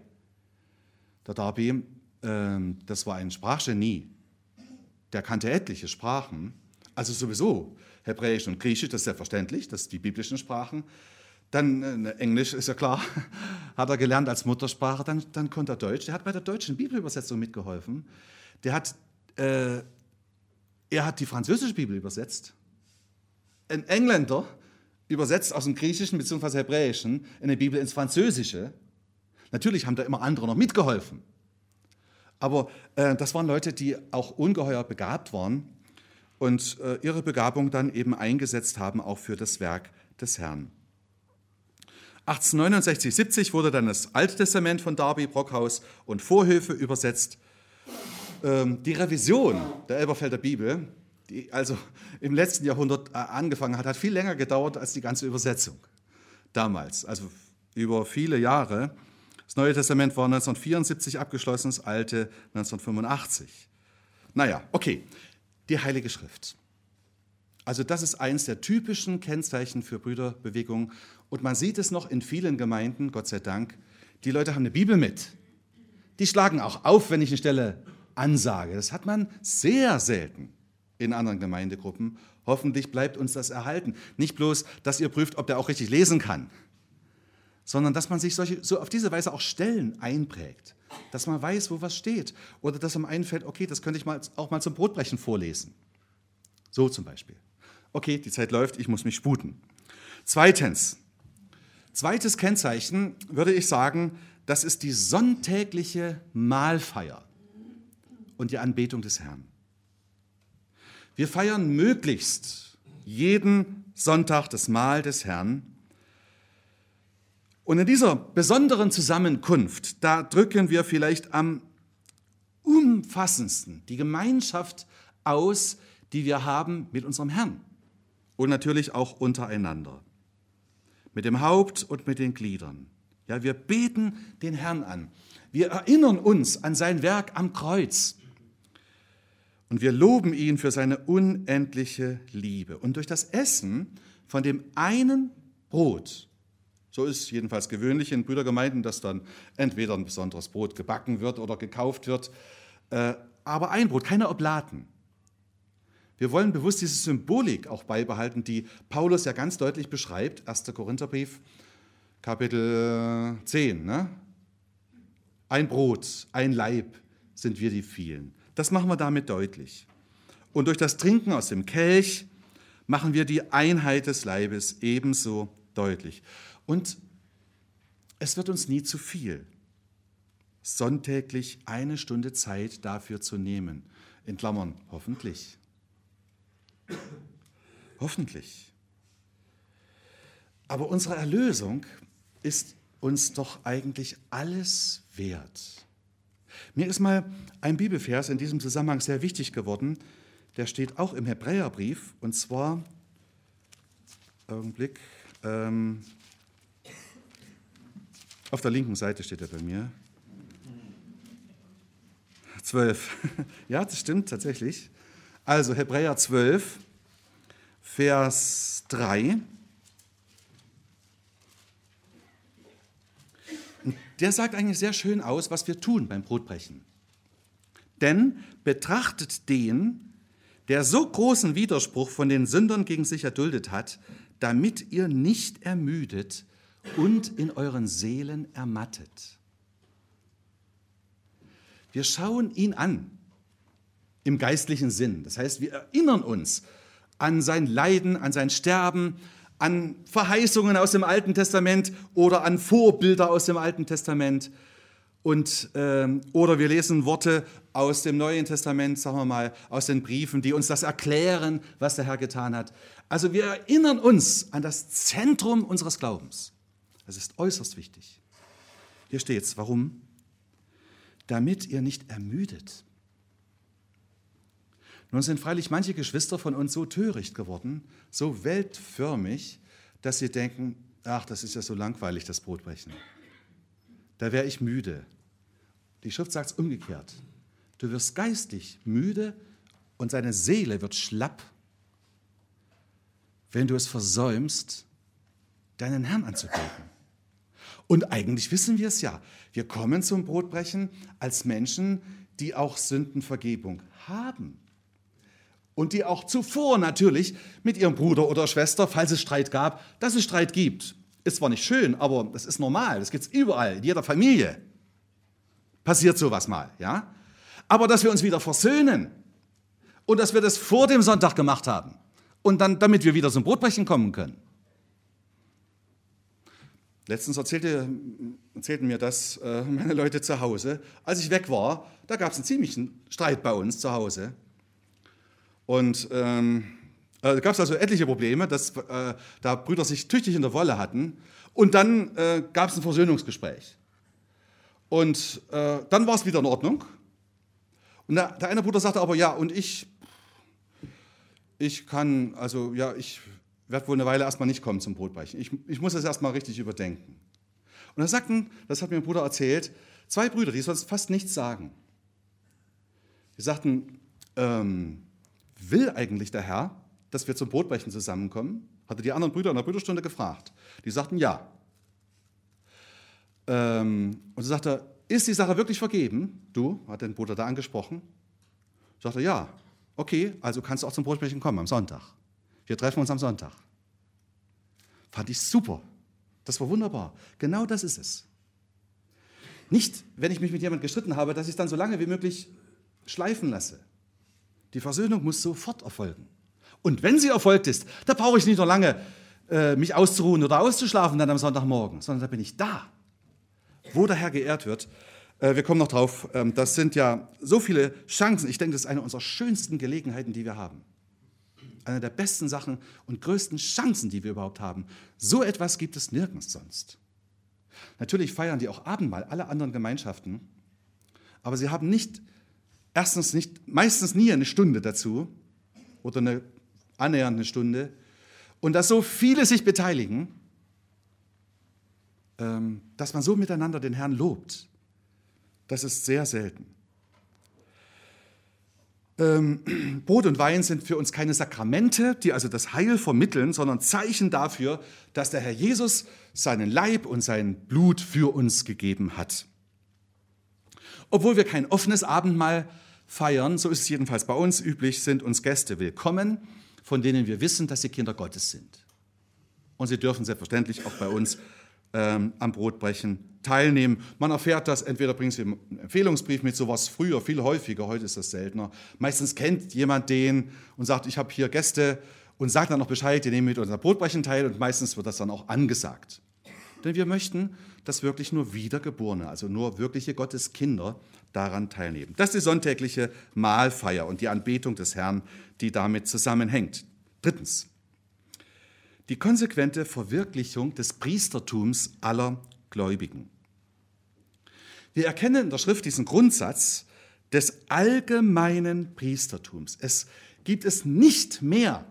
Der Darby, äh, das war ein Sprachgenie. Der kannte etliche Sprachen, also sowieso Hebräisch und Griechisch, das ist selbstverständlich, das sind die biblischen Sprachen. Dann äh, Englisch, ist ja klar, hat er gelernt als Muttersprache, dann, dann konnte er Deutsch. Der hat bei der deutschen Bibelübersetzung mitgeholfen. Der hat, äh, er hat die französische Bibel übersetzt. Ein Engländer übersetzt aus dem Griechischen bzw. Hebräischen eine Bibel ins Französische. Natürlich haben da immer andere noch mitgeholfen. Aber äh, das waren Leute, die auch ungeheuer begabt waren und äh, ihre Begabung dann eben eingesetzt haben, auch für das Werk des Herrn. achtzehnhundertneunundsechzig siebzig wurde dann das Alte Testament von Darby, Brockhaus und Vorhöfe übersetzt. Ähm, die Revision der Elberfelder Bibel, die also im letzten Jahrhundert äh, angefangen hat, hat viel länger gedauert als die ganze Übersetzung damals, also über viele Jahre. Das Neue Testament war neunzehnhundertvierundsiebzig abgeschlossen, das Alte neunzehnhundertfünfundachtzig. Naja, okay, die Heilige Schrift. Also das ist eins der typischen Kennzeichen für Brüderbewegungen. Und man sieht es noch in vielen Gemeinden, Gott sei Dank. Die Leute haben eine Bibel mit. Die schlagen auch auf, wenn ich eine Stelle ansage. Das hat man sehr selten in anderen Gemeindegruppen. Hoffentlich bleibt uns das erhalten. Nicht bloß, dass ihr prüft, ob der auch richtig lesen kann, sondern dass man sich solche, so auf diese Weise auch Stellen einprägt. Dass man weiß, wo was steht. Oder dass einem einfällt, okay, das könnte ich mal, auch mal zum Brotbrechen vorlesen. So zum Beispiel. Okay, die Zeit läuft, ich muss mich sputen. Zweitens, zweites Kennzeichen würde ich sagen, das ist die sonntägliche Mahlfeier und die Anbetung des Herrn. Wir feiern möglichst jeden Sonntag das Mahl des Herrn. Und in dieser besonderen Zusammenkunft, da drücken wir vielleicht am umfassendsten die Gemeinschaft aus, die wir haben mit unserem Herrn und natürlich auch untereinander, mit dem Haupt und mit den Gliedern. Ja, wir beten den Herrn an. Wir erinnern uns an sein Werk am Kreuz und wir loben ihn für seine unendliche Liebe. Und durch das Essen von dem einen Brot, so ist jedenfalls gewöhnlich in Brüdergemeinden, dass dann entweder ein besonderes Brot gebacken wird oder gekauft wird, äh, aber ein Brot, keine Oblaten. Wir wollen bewusst diese Symbolik auch beibehalten, die Paulus ja ganz deutlich beschreibt, erster Korintherbrief, Kapitel zehn. Ne? Ein Brot, ein Leib sind wir die vielen. Das machen wir damit deutlich. Und durch das Trinken aus dem Kelch machen wir die Einheit des Leibes ebenso deutlich. Und es wird uns nie zu viel, sonntäglich eine Stunde Zeit dafür zu nehmen. In Klammern, hoffentlich. Hoffentlich. Aber unsere Erlösung ist uns doch eigentlich alles wert. Mir ist mal ein Bibelvers in diesem Zusammenhang sehr wichtig geworden. Der steht auch im Hebräerbrief, und zwar, Augenblick, ähm, auf der linken Seite steht er bei mir. zwölf. Ja, das stimmt tatsächlich. Also Hebräer zwölf, Vers drei. Und der sagt eigentlich sehr schön aus, was wir tun beim Brotbrechen. Denn betrachtet den, der so großen Widerspruch von den Sündern gegen sich erduldet hat, damit ihr nicht ermüdet und in euren Seelen ermattet. Wir schauen ihn an im geistlichen Sinn. Das heißt, wir erinnern uns an sein Leiden, an sein Sterben, an Verheißungen aus dem Alten Testament oder an Vorbilder aus dem Alten Testament. Und, ähm, oder wir lesen Worte aus dem Neuen Testament, sagen wir mal, aus den Briefen, die uns das erklären, was der Herr getan hat. Also wir erinnern uns an das Zentrum unseres Glaubens. Das ist äußerst wichtig. Hier steht es, warum? Damit ihr nicht ermüdet. Nun sind freilich manche Geschwister von uns so töricht geworden, so weltförmig, dass sie denken, ach, das ist ja so langweilig, das Brotbrechen. Da wäre ich müde. Die Schrift sagt es umgekehrt. Du wirst geistig müde und deine Seele wird schlapp, wenn du es versäumst, deinen Herrn anzubeten. Und eigentlich wissen wir es ja. Wir kommen zum Brotbrechen als Menschen, die auch Sündenvergebung haben. Und die auch zuvor natürlich mit ihrem Bruder oder Schwester, falls es Streit gab, dass es Streit gibt. Ist zwar nicht schön, aber das ist normal. Das gibt es überall, in jeder Familie. Passiert sowas mal, ja? Aber dass wir uns wieder versöhnen und dass wir das vor dem Sonntag gemacht haben und dann, damit wir wieder zum Brotbrechen kommen können. Letztens erzählte, erzählten mir das äh, meine Leute zu Hause. Als ich weg war, da gab es einen ziemlichen Streit bei uns zu Hause. Und ähm, äh, gab es also etliche Probleme, dass äh, da Brüder sich tüchtig in der Wolle hatten. Und dann äh, gab es ein Versöhnungsgespräch. Und äh, dann war es wieder in Ordnung. Und Und der, der eine Bruder sagte aber, ja, und ich, ich kann, also ja, ich werde wohl eine Weile erstmal nicht kommen zum Brotbrechen. Ich, ich muss das erstmal richtig überdenken. Und da sagten, das hat mir ein Bruder erzählt, zwei Brüder, die sonst fast nichts sagen. Die sagten, ähm, will eigentlich der Herr, dass wir zum Brotbrechen zusammenkommen? Hatte die anderen Brüder in der Brüderstunde gefragt. Die sagten, ja. Ähm, und so sagte er, ist die Sache wirklich vergeben? Du, hat den Bruder da angesprochen. Sagte er, ja, okay, also kannst du auch zum Brotbrechen kommen am Sonntag. Wir treffen uns am Sonntag. Fand ich super. Das war wunderbar. Genau das ist es. Nicht, wenn ich mich mit jemandem gestritten habe, dass ich es dann so lange wie möglich schleifen lasse. Die Versöhnung muss sofort erfolgen. Und wenn sie erfolgt ist, da brauche ich nicht noch lange äh, mich auszuruhen oder auszuschlafen dann am Sonntagmorgen, sondern da bin ich da, wo der Herr geehrt wird. Äh, wir kommen noch drauf, ähm, das sind ja so viele Chancen. Ich denke, das ist eine unserer schönsten Gelegenheiten, die wir haben. Eine der besten Sachen und größten Chancen, die wir überhaupt haben. So etwas gibt es nirgends sonst. Natürlich feiern die auch Abendmahl, alle anderen Gemeinschaften, aber sie haben nicht, erstens nicht, meistens nie eine Stunde dazu oder eine annähernd eine Stunde. Und dass so viele sich beteiligen, ähm, dass man so miteinander den Herrn lobt, das ist sehr selten. Ähm, Brot und Wein sind für uns keine Sakramente, die also das Heil vermitteln, sondern Zeichen dafür, dass der Herr Jesus seinen Leib und sein Blut für uns gegeben hat. Obwohl wir kein offenes Abendmahl feiern, so ist es jedenfalls bei uns üblich, sind uns Gäste willkommen, von denen wir wissen, dass sie Kinder Gottes sind. Und sie dürfen selbstverständlich auch bei uns ähm, am Brotbrechen teilnehmen. Man erfährt das, entweder bringen sie einen Empfehlungsbrief mit, sowas früher, viel häufiger, heute ist das seltener. Meistens kennt jemand den und sagt, ich habe hier Gäste und sagt dann noch Bescheid, die nehmen mit unserem Brotbrechen teil und meistens wird das dann auch angesagt. Denn wir möchten, dass wirklich nur Wiedergeborene, also nur wirkliche Gotteskinder daran teilnehmen. Das ist die sonntägliche Mahlfeier und die Anbetung des Herrn, die damit zusammenhängt. Drittens, die konsequente Verwirklichung des Priestertums aller Gläubigen. Wir erkennen in der Schrift diesen Grundsatz des allgemeinen Priestertums. Es gibt es nicht mehr,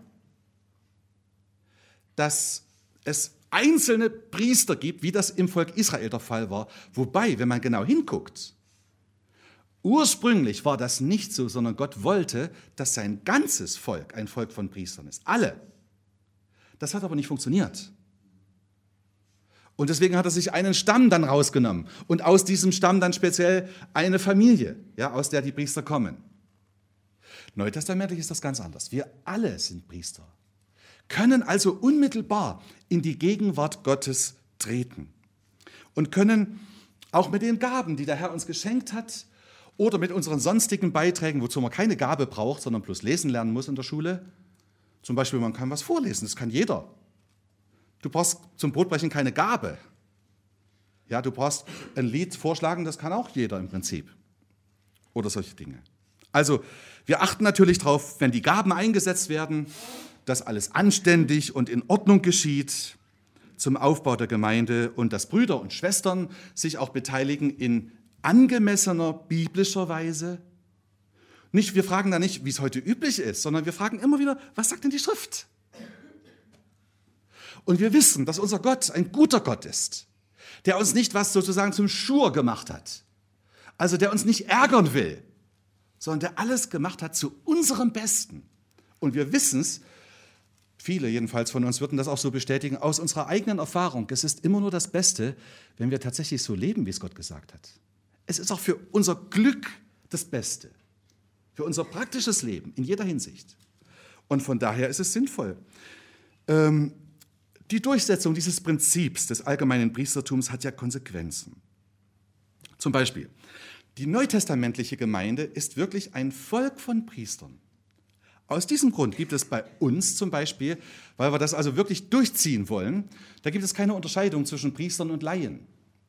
dass es einzelne Priester gibt, wie das im Volk Israel der Fall war. Wobei, wenn man genau hinguckt, ursprünglich war das nicht so, sondern Gott wollte, dass sein ganzes Volk ein Volk von Priestern ist. Alle. Das hat aber nicht funktioniert. Und deswegen hat er sich einen Stamm dann rausgenommen und aus diesem Stamm dann speziell eine Familie, ja, aus der die Priester kommen. Neutestamentlich ist das ganz anders. Wir alle sind Priester, können also unmittelbar in die Gegenwart Gottes treten und können auch mit den Gaben, die der Herr uns geschenkt hat, oder mit unseren sonstigen Beiträgen, wozu man keine Gabe braucht, sondern bloß lesen lernen muss in der Schule. Zum Beispiel, man kann was vorlesen, das kann jeder. Du brauchst zum Brotbrechen keine Gabe. Ja, du brauchst ein Lied vorschlagen, das kann auch jeder im Prinzip. Oder solche Dinge. Also, wir achten natürlich darauf, wenn die Gaben eingesetzt werden, dass alles anständig und in Ordnung geschieht zum Aufbau der Gemeinde und dass Brüder und Schwestern sich auch beteiligen in angemessener biblischer Weise. Nicht, wir fragen da nicht, wie es heute üblich ist, sondern wir fragen immer wieder, was sagt denn die Schrift? Und wir wissen, dass unser Gott ein guter Gott ist, der uns nicht was sozusagen zum Schur gemacht hat, also der uns nicht ärgern will, sondern der alles gemacht hat zu unserem Besten. Und wir wissen es, viele jedenfalls von uns würden das auch so bestätigen, aus unserer eigenen Erfahrung, es ist immer nur das Beste, wenn wir tatsächlich so leben, wie es Gott gesagt hat. Es ist auch für unser Glück das Beste, für unser praktisches Leben in jeder Hinsicht. Und von daher ist es sinnvoll. Ähm, die Durchsetzung dieses Prinzips des allgemeinen Priestertums hat ja Konsequenzen. Zum Beispiel, die neutestamentliche Gemeinde ist wirklich ein Volk von Priestern. Aus diesem Grund gibt es bei uns zum Beispiel, weil wir das also wirklich durchziehen wollen, da gibt es keine Unterscheidung zwischen Priestern und Laien,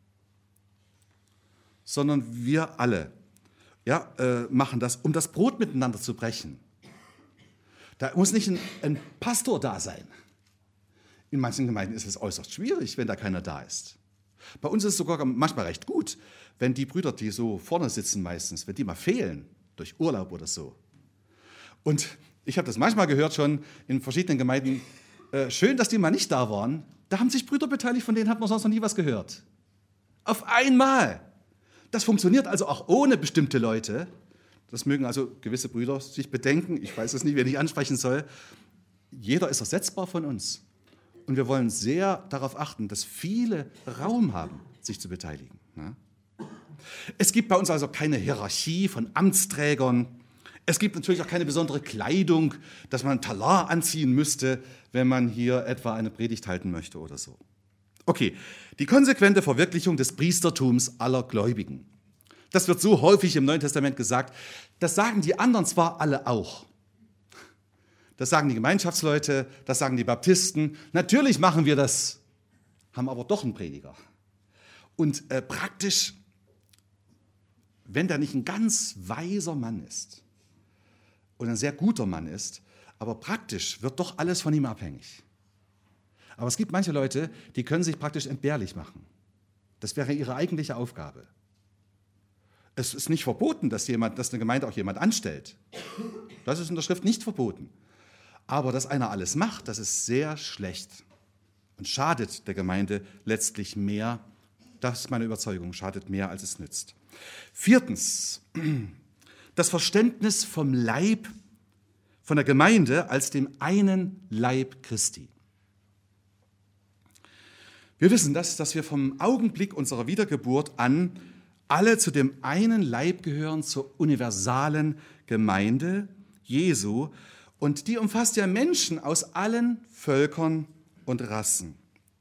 sondern wir alle ja, äh, machen das, um das Brot miteinander zu brechen. Da muss nicht ein, ein Pastor da sein. In manchen Gemeinden ist es äußerst schwierig, wenn da keiner da ist. Bei uns ist es sogar manchmal recht gut, wenn die Brüder, die so vorne sitzen meistens, wenn die mal fehlen, durch Urlaub oder so. Und ich habe das manchmal gehört schon in verschiedenen Gemeinden, äh, schön, dass die mal nicht da waren. Da haben sich Brüder beteiligt, von denen hat man sonst noch nie was gehört. Auf einmal. Das funktioniert also auch ohne bestimmte Leute. Das mögen also gewisse Brüder sich bedenken. Ich weiß es nicht, wen ich ansprechen soll. Jeder ist ersetzbar von uns. Und wir wollen sehr darauf achten, dass viele Raum haben, sich zu beteiligen. Es gibt bei uns also keine Hierarchie von Amtsträgern. Es gibt natürlich auch keine besondere Kleidung, dass man Talar anziehen müsste, wenn man hier etwa eine Predigt halten möchte oder so. Okay, die konsequente Verwirklichung des Priestertums aller Gläubigen. Das wird so häufig im Neuen Testament gesagt. Das sagen die anderen zwar alle auch. Das sagen die Gemeinschaftsleute, das sagen die Baptisten. Natürlich machen wir das, haben aber doch einen Prediger. Und äh, praktisch, wenn der nicht ein ganz weiser Mann ist und ein sehr guter Mann ist, aber praktisch wird doch alles von ihm abhängig. Aber es gibt manche Leute, die können sich praktisch entbehrlich machen. Das wäre ihre eigentliche Aufgabe. Es ist nicht verboten, dass, jemand, dass eine Gemeinde auch jemand anstellt. Das ist in der Schrift nicht verboten. Aber dass einer alles macht, das ist sehr schlecht und schadet der Gemeinde letztlich mehr. Das ist meine Überzeugung, schadet mehr, als es nützt. Viertens, das Verständnis vom Leib, von der Gemeinde als dem einen Leib Christi. Wir wissen das, dass wir vom Augenblick unserer Wiedergeburt an alle zu dem einen Leib gehören, zur universalen Gemeinde Jesu. Und die umfasst ja Menschen aus allen Völkern und Rassen.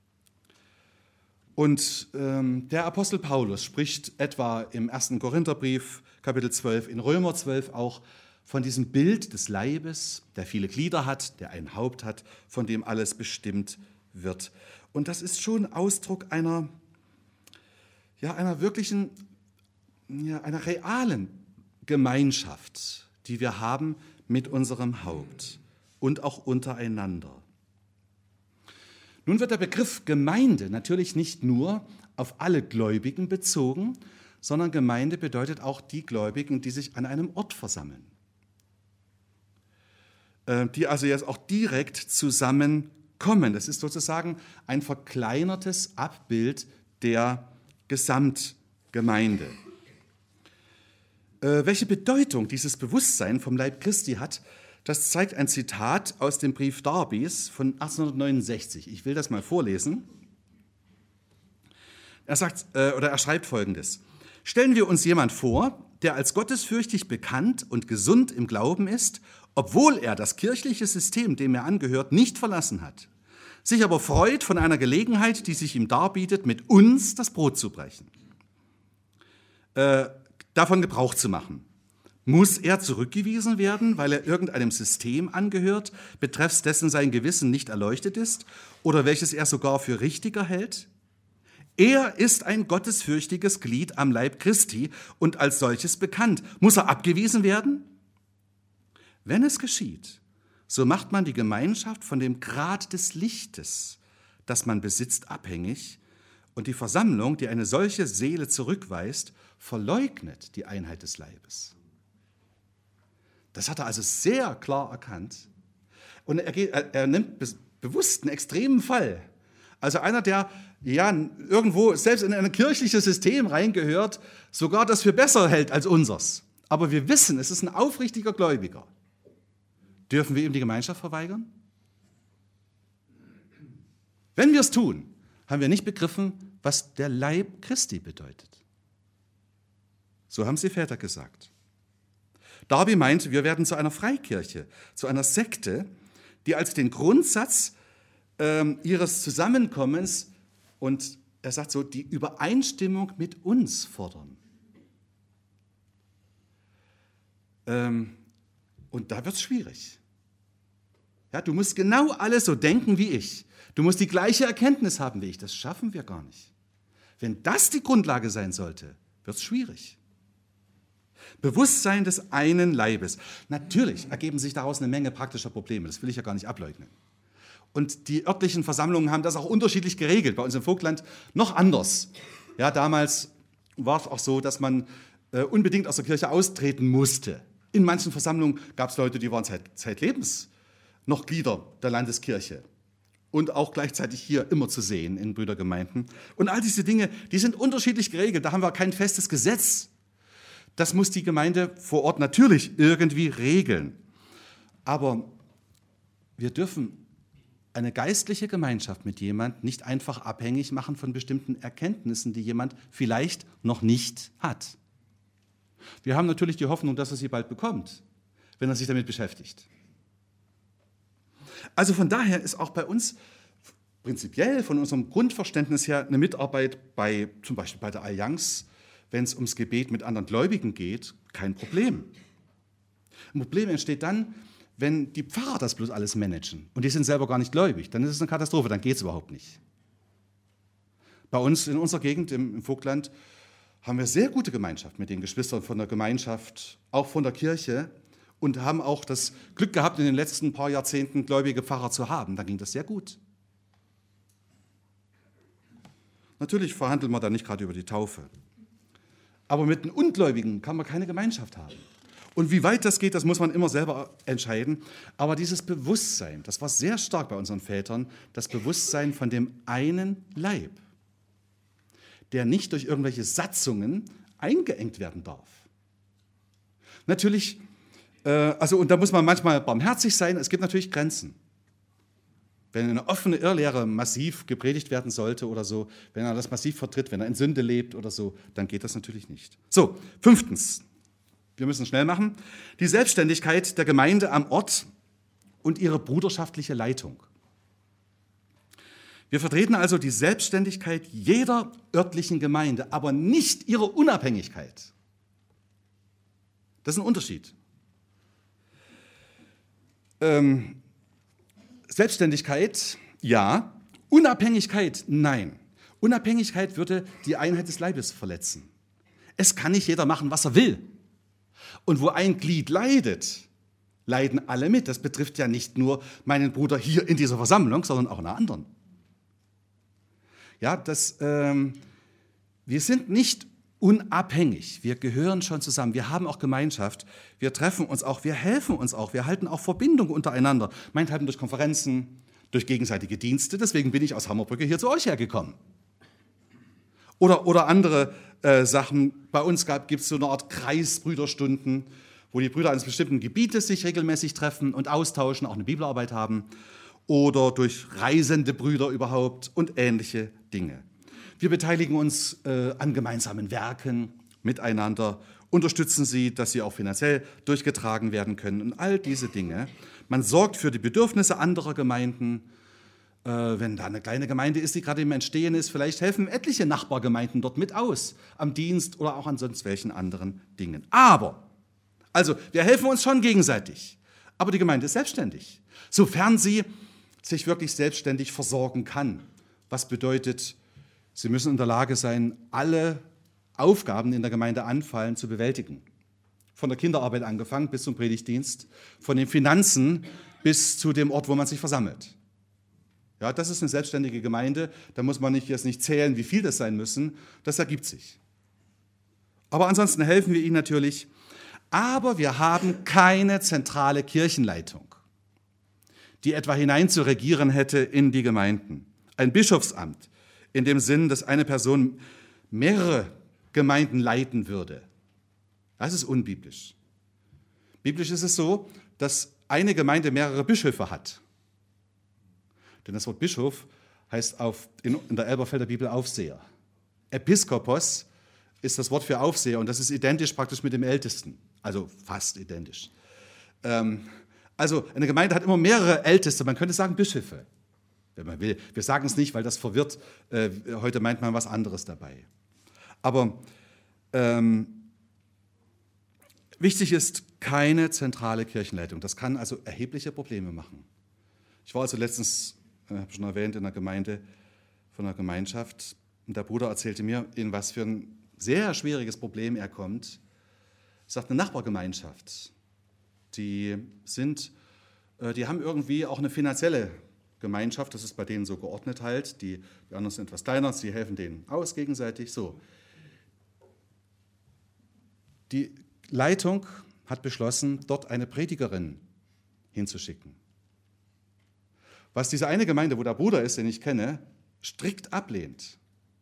Und ähm, der Apostel Paulus spricht etwa im ersten Korintherbrief, Kapitel zwölf, in Römer zwölf auch von diesem Bild des Leibes, der viele Glieder hat, der ein Haupt hat, von dem alles bestimmt wird. Und das ist schon Ausdruck einer, ja, einer wirklichen, ja, einer realen Gemeinschaft, die wir haben mit unserem Haupt und auch untereinander. Nun wird der Begriff Gemeinde natürlich nicht nur auf alle Gläubigen bezogen, sondern Gemeinde bedeutet auch die Gläubigen, die sich an einem Ort versammeln, die also jetzt auch direkt zusammenkommen. Das ist sozusagen ein verkleinertes Abbild der Gesamtgemeinde. Welche Bedeutung dieses Bewusstsein vom Leib Christi hat, das zeigt ein Zitat aus dem Brief Darbys von achtzehnhundertneunundsechzig. Ich will das mal vorlesen. Er sagt, äh, oder er schreibt Folgendes: Stellen wir uns jemand vor, der als gottesfürchtig bekannt und gesund im Glauben ist, obwohl er das kirchliche System, dem er angehört, nicht verlassen hat, sich aber freut von einer Gelegenheit, die sich ihm darbietet, mit uns das Brot zu brechen, äh, davon Gebrauch zu machen. Muss er zurückgewiesen werden, weil er irgendeinem System angehört, betreffs dessen sein Gewissen nicht erleuchtet ist oder welches er sogar für richtiger hält? Er ist ein gottesfürchtiges Glied am Leib Christi und als solches bekannt. Muss er abgewiesen werden? Wenn es geschieht, so macht man die Gemeinschaft von dem Grad des Lichtes, das man besitzt, abhängig, und die Versammlung, die eine solche Seele zurückweist, verleugnet die Einheit des Leibes. Das hat er also sehr klar erkannt. Und er, geht, er, er nimmt be- bewusst einen extremen Fall. Also einer, der ja irgendwo selbst in ein kirchliches System reingehört, sogar das für besser hält als unseres. Aber wir wissen, es ist ein aufrichtiger Gläubiger. Dürfen wir ihm die Gemeinschaft verweigern? Wenn wir es tun, haben wir nicht begriffen, was der Leib Christi bedeutet. So haben es die Väter gesagt. Darby meint, wir werden zu einer Freikirche, zu einer Sekte, die als den Grundsatz ähm, ihres Zusammenkommens, und er sagt so, die Übereinstimmung mit uns fordern. Ähm, und da wird es schwierig. Ja, du musst genau alles so denken wie ich. Du musst die gleiche Erkenntnis haben wie ich. Das schaffen wir gar nicht. Wenn das die Grundlage sein sollte, wird es schwierig. Bewusstsein des einen Leibes. Natürlich ergeben sich daraus eine Menge praktischer Probleme, das will ich ja gar nicht ableugnen. Und die örtlichen Versammlungen haben das auch unterschiedlich geregelt, bei uns im Vogtland noch anders. Ja, damals war es auch so, dass man äh, unbedingt aus der Kirche austreten musste. In manchen Versammlungen gab es Leute, die waren seit zeitlebens noch Glieder der Landeskirche und auch gleichzeitig hier immer zu sehen in Brüdergemeinden. Und all diese Dinge, die sind unterschiedlich geregelt. Da haben wir kein festes Gesetz. Das muss die Gemeinde vor Ort natürlich irgendwie regeln. Aber wir dürfen eine geistliche Gemeinschaft mit jemand nicht einfach abhängig machen von bestimmten Erkenntnissen, die jemand vielleicht noch nicht hat. Wir haben natürlich die Hoffnung, dass er sie bald bekommt, wenn er sich damit beschäftigt. Also von daher ist auch bei uns prinzipiell von unserem Grundverständnis her eine Mitarbeit bei, zum Beispiel bei der Allianz, wenn es ums Gebet mit anderen Gläubigen geht, kein Problem. Ein Problem entsteht dann, wenn die Pfarrer das bloß alles managen und die sind selber gar nicht gläubig, dann ist es eine Katastrophe, dann geht es überhaupt nicht. Bei uns in unserer Gegend im, im Vogtland haben wir sehr gute Gemeinschaft mit den Geschwistern von der Gemeinschaft, auch von der Kirche und haben auch das Glück gehabt, in den letzten paar Jahrzehnten gläubige Pfarrer zu haben. Da ging das sehr gut. Natürlich verhandeln wir da nicht gerade über die Taufe. Aber mit den Ungläubigen kann man keine Gemeinschaft haben. Und wie weit das geht, das muss man immer selber entscheiden. Aber dieses Bewusstsein, das war sehr stark bei unseren Vätern, das Bewusstsein von dem einen Leib, der nicht durch irgendwelche Satzungen eingeengt werden darf. Natürlich, äh, also und da muss man manchmal barmherzig sein, es gibt natürlich Grenzen. Wenn eine offene Irrlehre massiv gepredigt werden sollte oder so, wenn er das massiv vertritt, wenn er in Sünde lebt oder so, dann geht das natürlich nicht. So, fünftens, wir müssen schnell machen, die Selbstständigkeit der Gemeinde am Ort und ihre bruderschaftliche Leitung. Wir vertreten also die Selbstständigkeit jeder örtlichen Gemeinde, aber nicht ihre Unabhängigkeit. Das ist ein Unterschied. Ähm, Selbstständigkeit, ja. Unabhängigkeit, nein. Unabhängigkeit würde die Einheit des Leibes verletzen. Es kann nicht jeder machen, was er will. Und wo ein Glied leidet, leiden alle mit. Das betrifft ja nicht nur meinen Bruder hier in dieser Versammlung, sondern auch in einer anderen. Ja, das, ähm, wir sind nicht unabhängig. Wir gehören schon zusammen. Wir haben auch Gemeinschaft. Wir treffen uns auch. Wir helfen uns auch. Wir halten auch Verbindung untereinander. Meinethalben durch Konferenzen, durch gegenseitige Dienste. Deswegen bin ich aus Hammerbrücke hier zu euch hergekommen. Oder, oder andere äh, Sachen. Bei uns gibt es so eine Art Kreisbrüderstunden, wo die Brüder eines bestimmten Gebietes sich regelmäßig treffen und austauschen, auch eine Bibelarbeit haben. Oder durch reisende Brüder überhaupt und ähnliche Dinge. Wir beteiligen uns äh, an gemeinsamen Werken miteinander, unterstützen sie, dass sie auch finanziell durchgetragen werden können und all diese Dinge. Man sorgt für die Bedürfnisse anderer Gemeinden. Äh, wenn da eine kleine Gemeinde ist, die gerade im Entstehen ist, vielleicht helfen etliche Nachbargemeinden dort mit aus, am Dienst oder auch an sonst welchen anderen Dingen. Aber, also wir helfen uns schon gegenseitig, aber die Gemeinde ist selbstständig, sofern sie sich wirklich selbstständig versorgen kann. Was bedeutet, sie müssen in der Lage sein, alle Aufgaben, die in der Gemeinde anfallen, zu bewältigen. Von der Kinderarbeit angefangen bis zum Predigtdienst, von den Finanzen bis zu dem Ort, wo man sich versammelt. Ja, das ist eine selbstständige Gemeinde, da muss man nicht, jetzt nicht zählen, wie viel das sein müssen, das ergibt sich. Aber ansonsten helfen wir ihnen natürlich, aber wir haben keine zentrale Kirchenleitung, die etwa hinein zu regieren hätte in die Gemeinden. Ein Bischofsamt, in dem Sinn, dass eine Person mehrere Gemeinden leiten würde. Das ist unbiblisch. Biblisch ist es so, dass eine Gemeinde mehrere Bischöfe hat. Denn das Wort Bischof heißt auf, in, in der Elberfelder Bibel Aufseher. Episkopos ist das Wort für Aufseher und das ist identisch praktisch mit dem Ältesten, also fast identisch. Ähm, also eine Gemeinde hat immer mehrere Älteste, man könnte sagen Bischöfe, wenn man will. Wir sagen es nicht, weil das verwirrt. Äh, heute meint man was anderes dabei. Aber ähm, wichtig ist keine zentrale Kirchenleitung. Das kann also erhebliche Probleme machen. Ich war also letztens, äh, habe ich schon erwähnt, in einer Gemeinde von einer Gemeinschaft. Und der Bruder erzählte mir, in was für ein sehr schwieriges Problem er kommt. Er sagt, eine Nachbargemeinschaft. Die sind, äh, die haben irgendwie auch eine finanzielle Gemeinschaft, das ist bei denen so geordnet halt, die, die anderen sind etwas kleiner, sie helfen denen aus gegenseitig, so. Die Leitung hat beschlossen, dort eine Predigerin hinzuschicken. Was diese eine Gemeinde, wo der Bruder ist, den ich kenne, strikt ablehnt.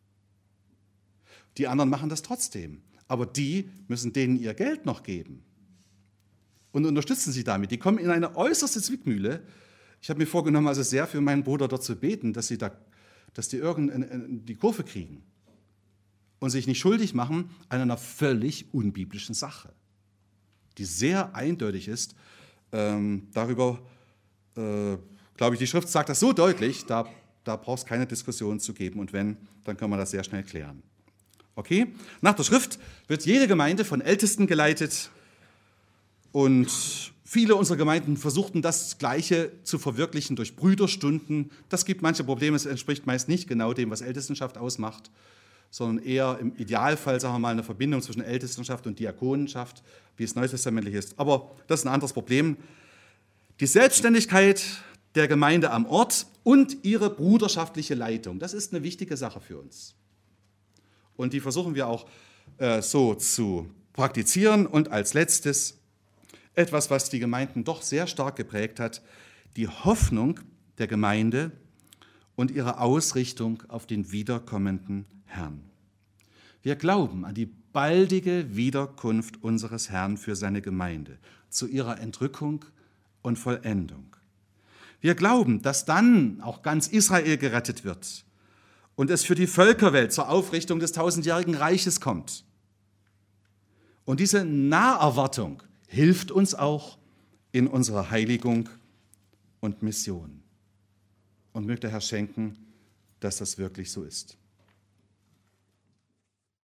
Die anderen machen das trotzdem. Aber die müssen denen ihr Geld noch geben und unterstützen sie damit. Die kommen in eine äußerste Zwickmühle. Ich habe mir vorgenommen, also sehr für meinen Bruder dort zu beten, dass, sie da, dass die irgendeine die Kurve kriegen und sich nicht schuldig machen an einer völlig unbiblischen Sache, die sehr eindeutig ist. Ähm, darüber, äh, glaube ich, die Schrift sagt das so deutlich, da, da braucht es keine Diskussion zu geben. Und wenn, dann kann man das sehr schnell klären. Okay? Nach der Schrift wird jede Gemeinde von Ältesten geleitet. Und viele unserer Gemeinden versuchten das Gleiche zu verwirklichen durch Brüderstunden. Das gibt manche Probleme, es entspricht meist nicht genau dem, was Ältestenschaft ausmacht, sondern eher im Idealfall, sagen wir mal, eine Verbindung zwischen Ältestenschaft und Diakonenschaft, wie es neutestamentlich ist. Aber das ist ein anderes Problem. Die Selbstständigkeit der Gemeinde am Ort und ihre bruderschaftliche Leitung, das ist eine wichtige Sache für uns. Und die versuchen wir auch äh, so zu praktizieren. Und als letztes etwas, was die Gemeinden doch sehr stark geprägt hat, die Hoffnung der Gemeinde und ihre Ausrichtung auf den wiederkommenden Herrn. Wir glauben an die baldige Wiederkunft unseres Herrn für seine Gemeinde, zu ihrer Entrückung und Vollendung. Wir glauben, dass dann auch ganz Israel gerettet wird und es für die Völkerwelt zur Aufrichtung des tausendjährigen Reiches kommt. Und diese Naherwartung hilft uns auch in unserer Heiligung und Mission. Und möge der Herr schenken, dass das wirklich so ist.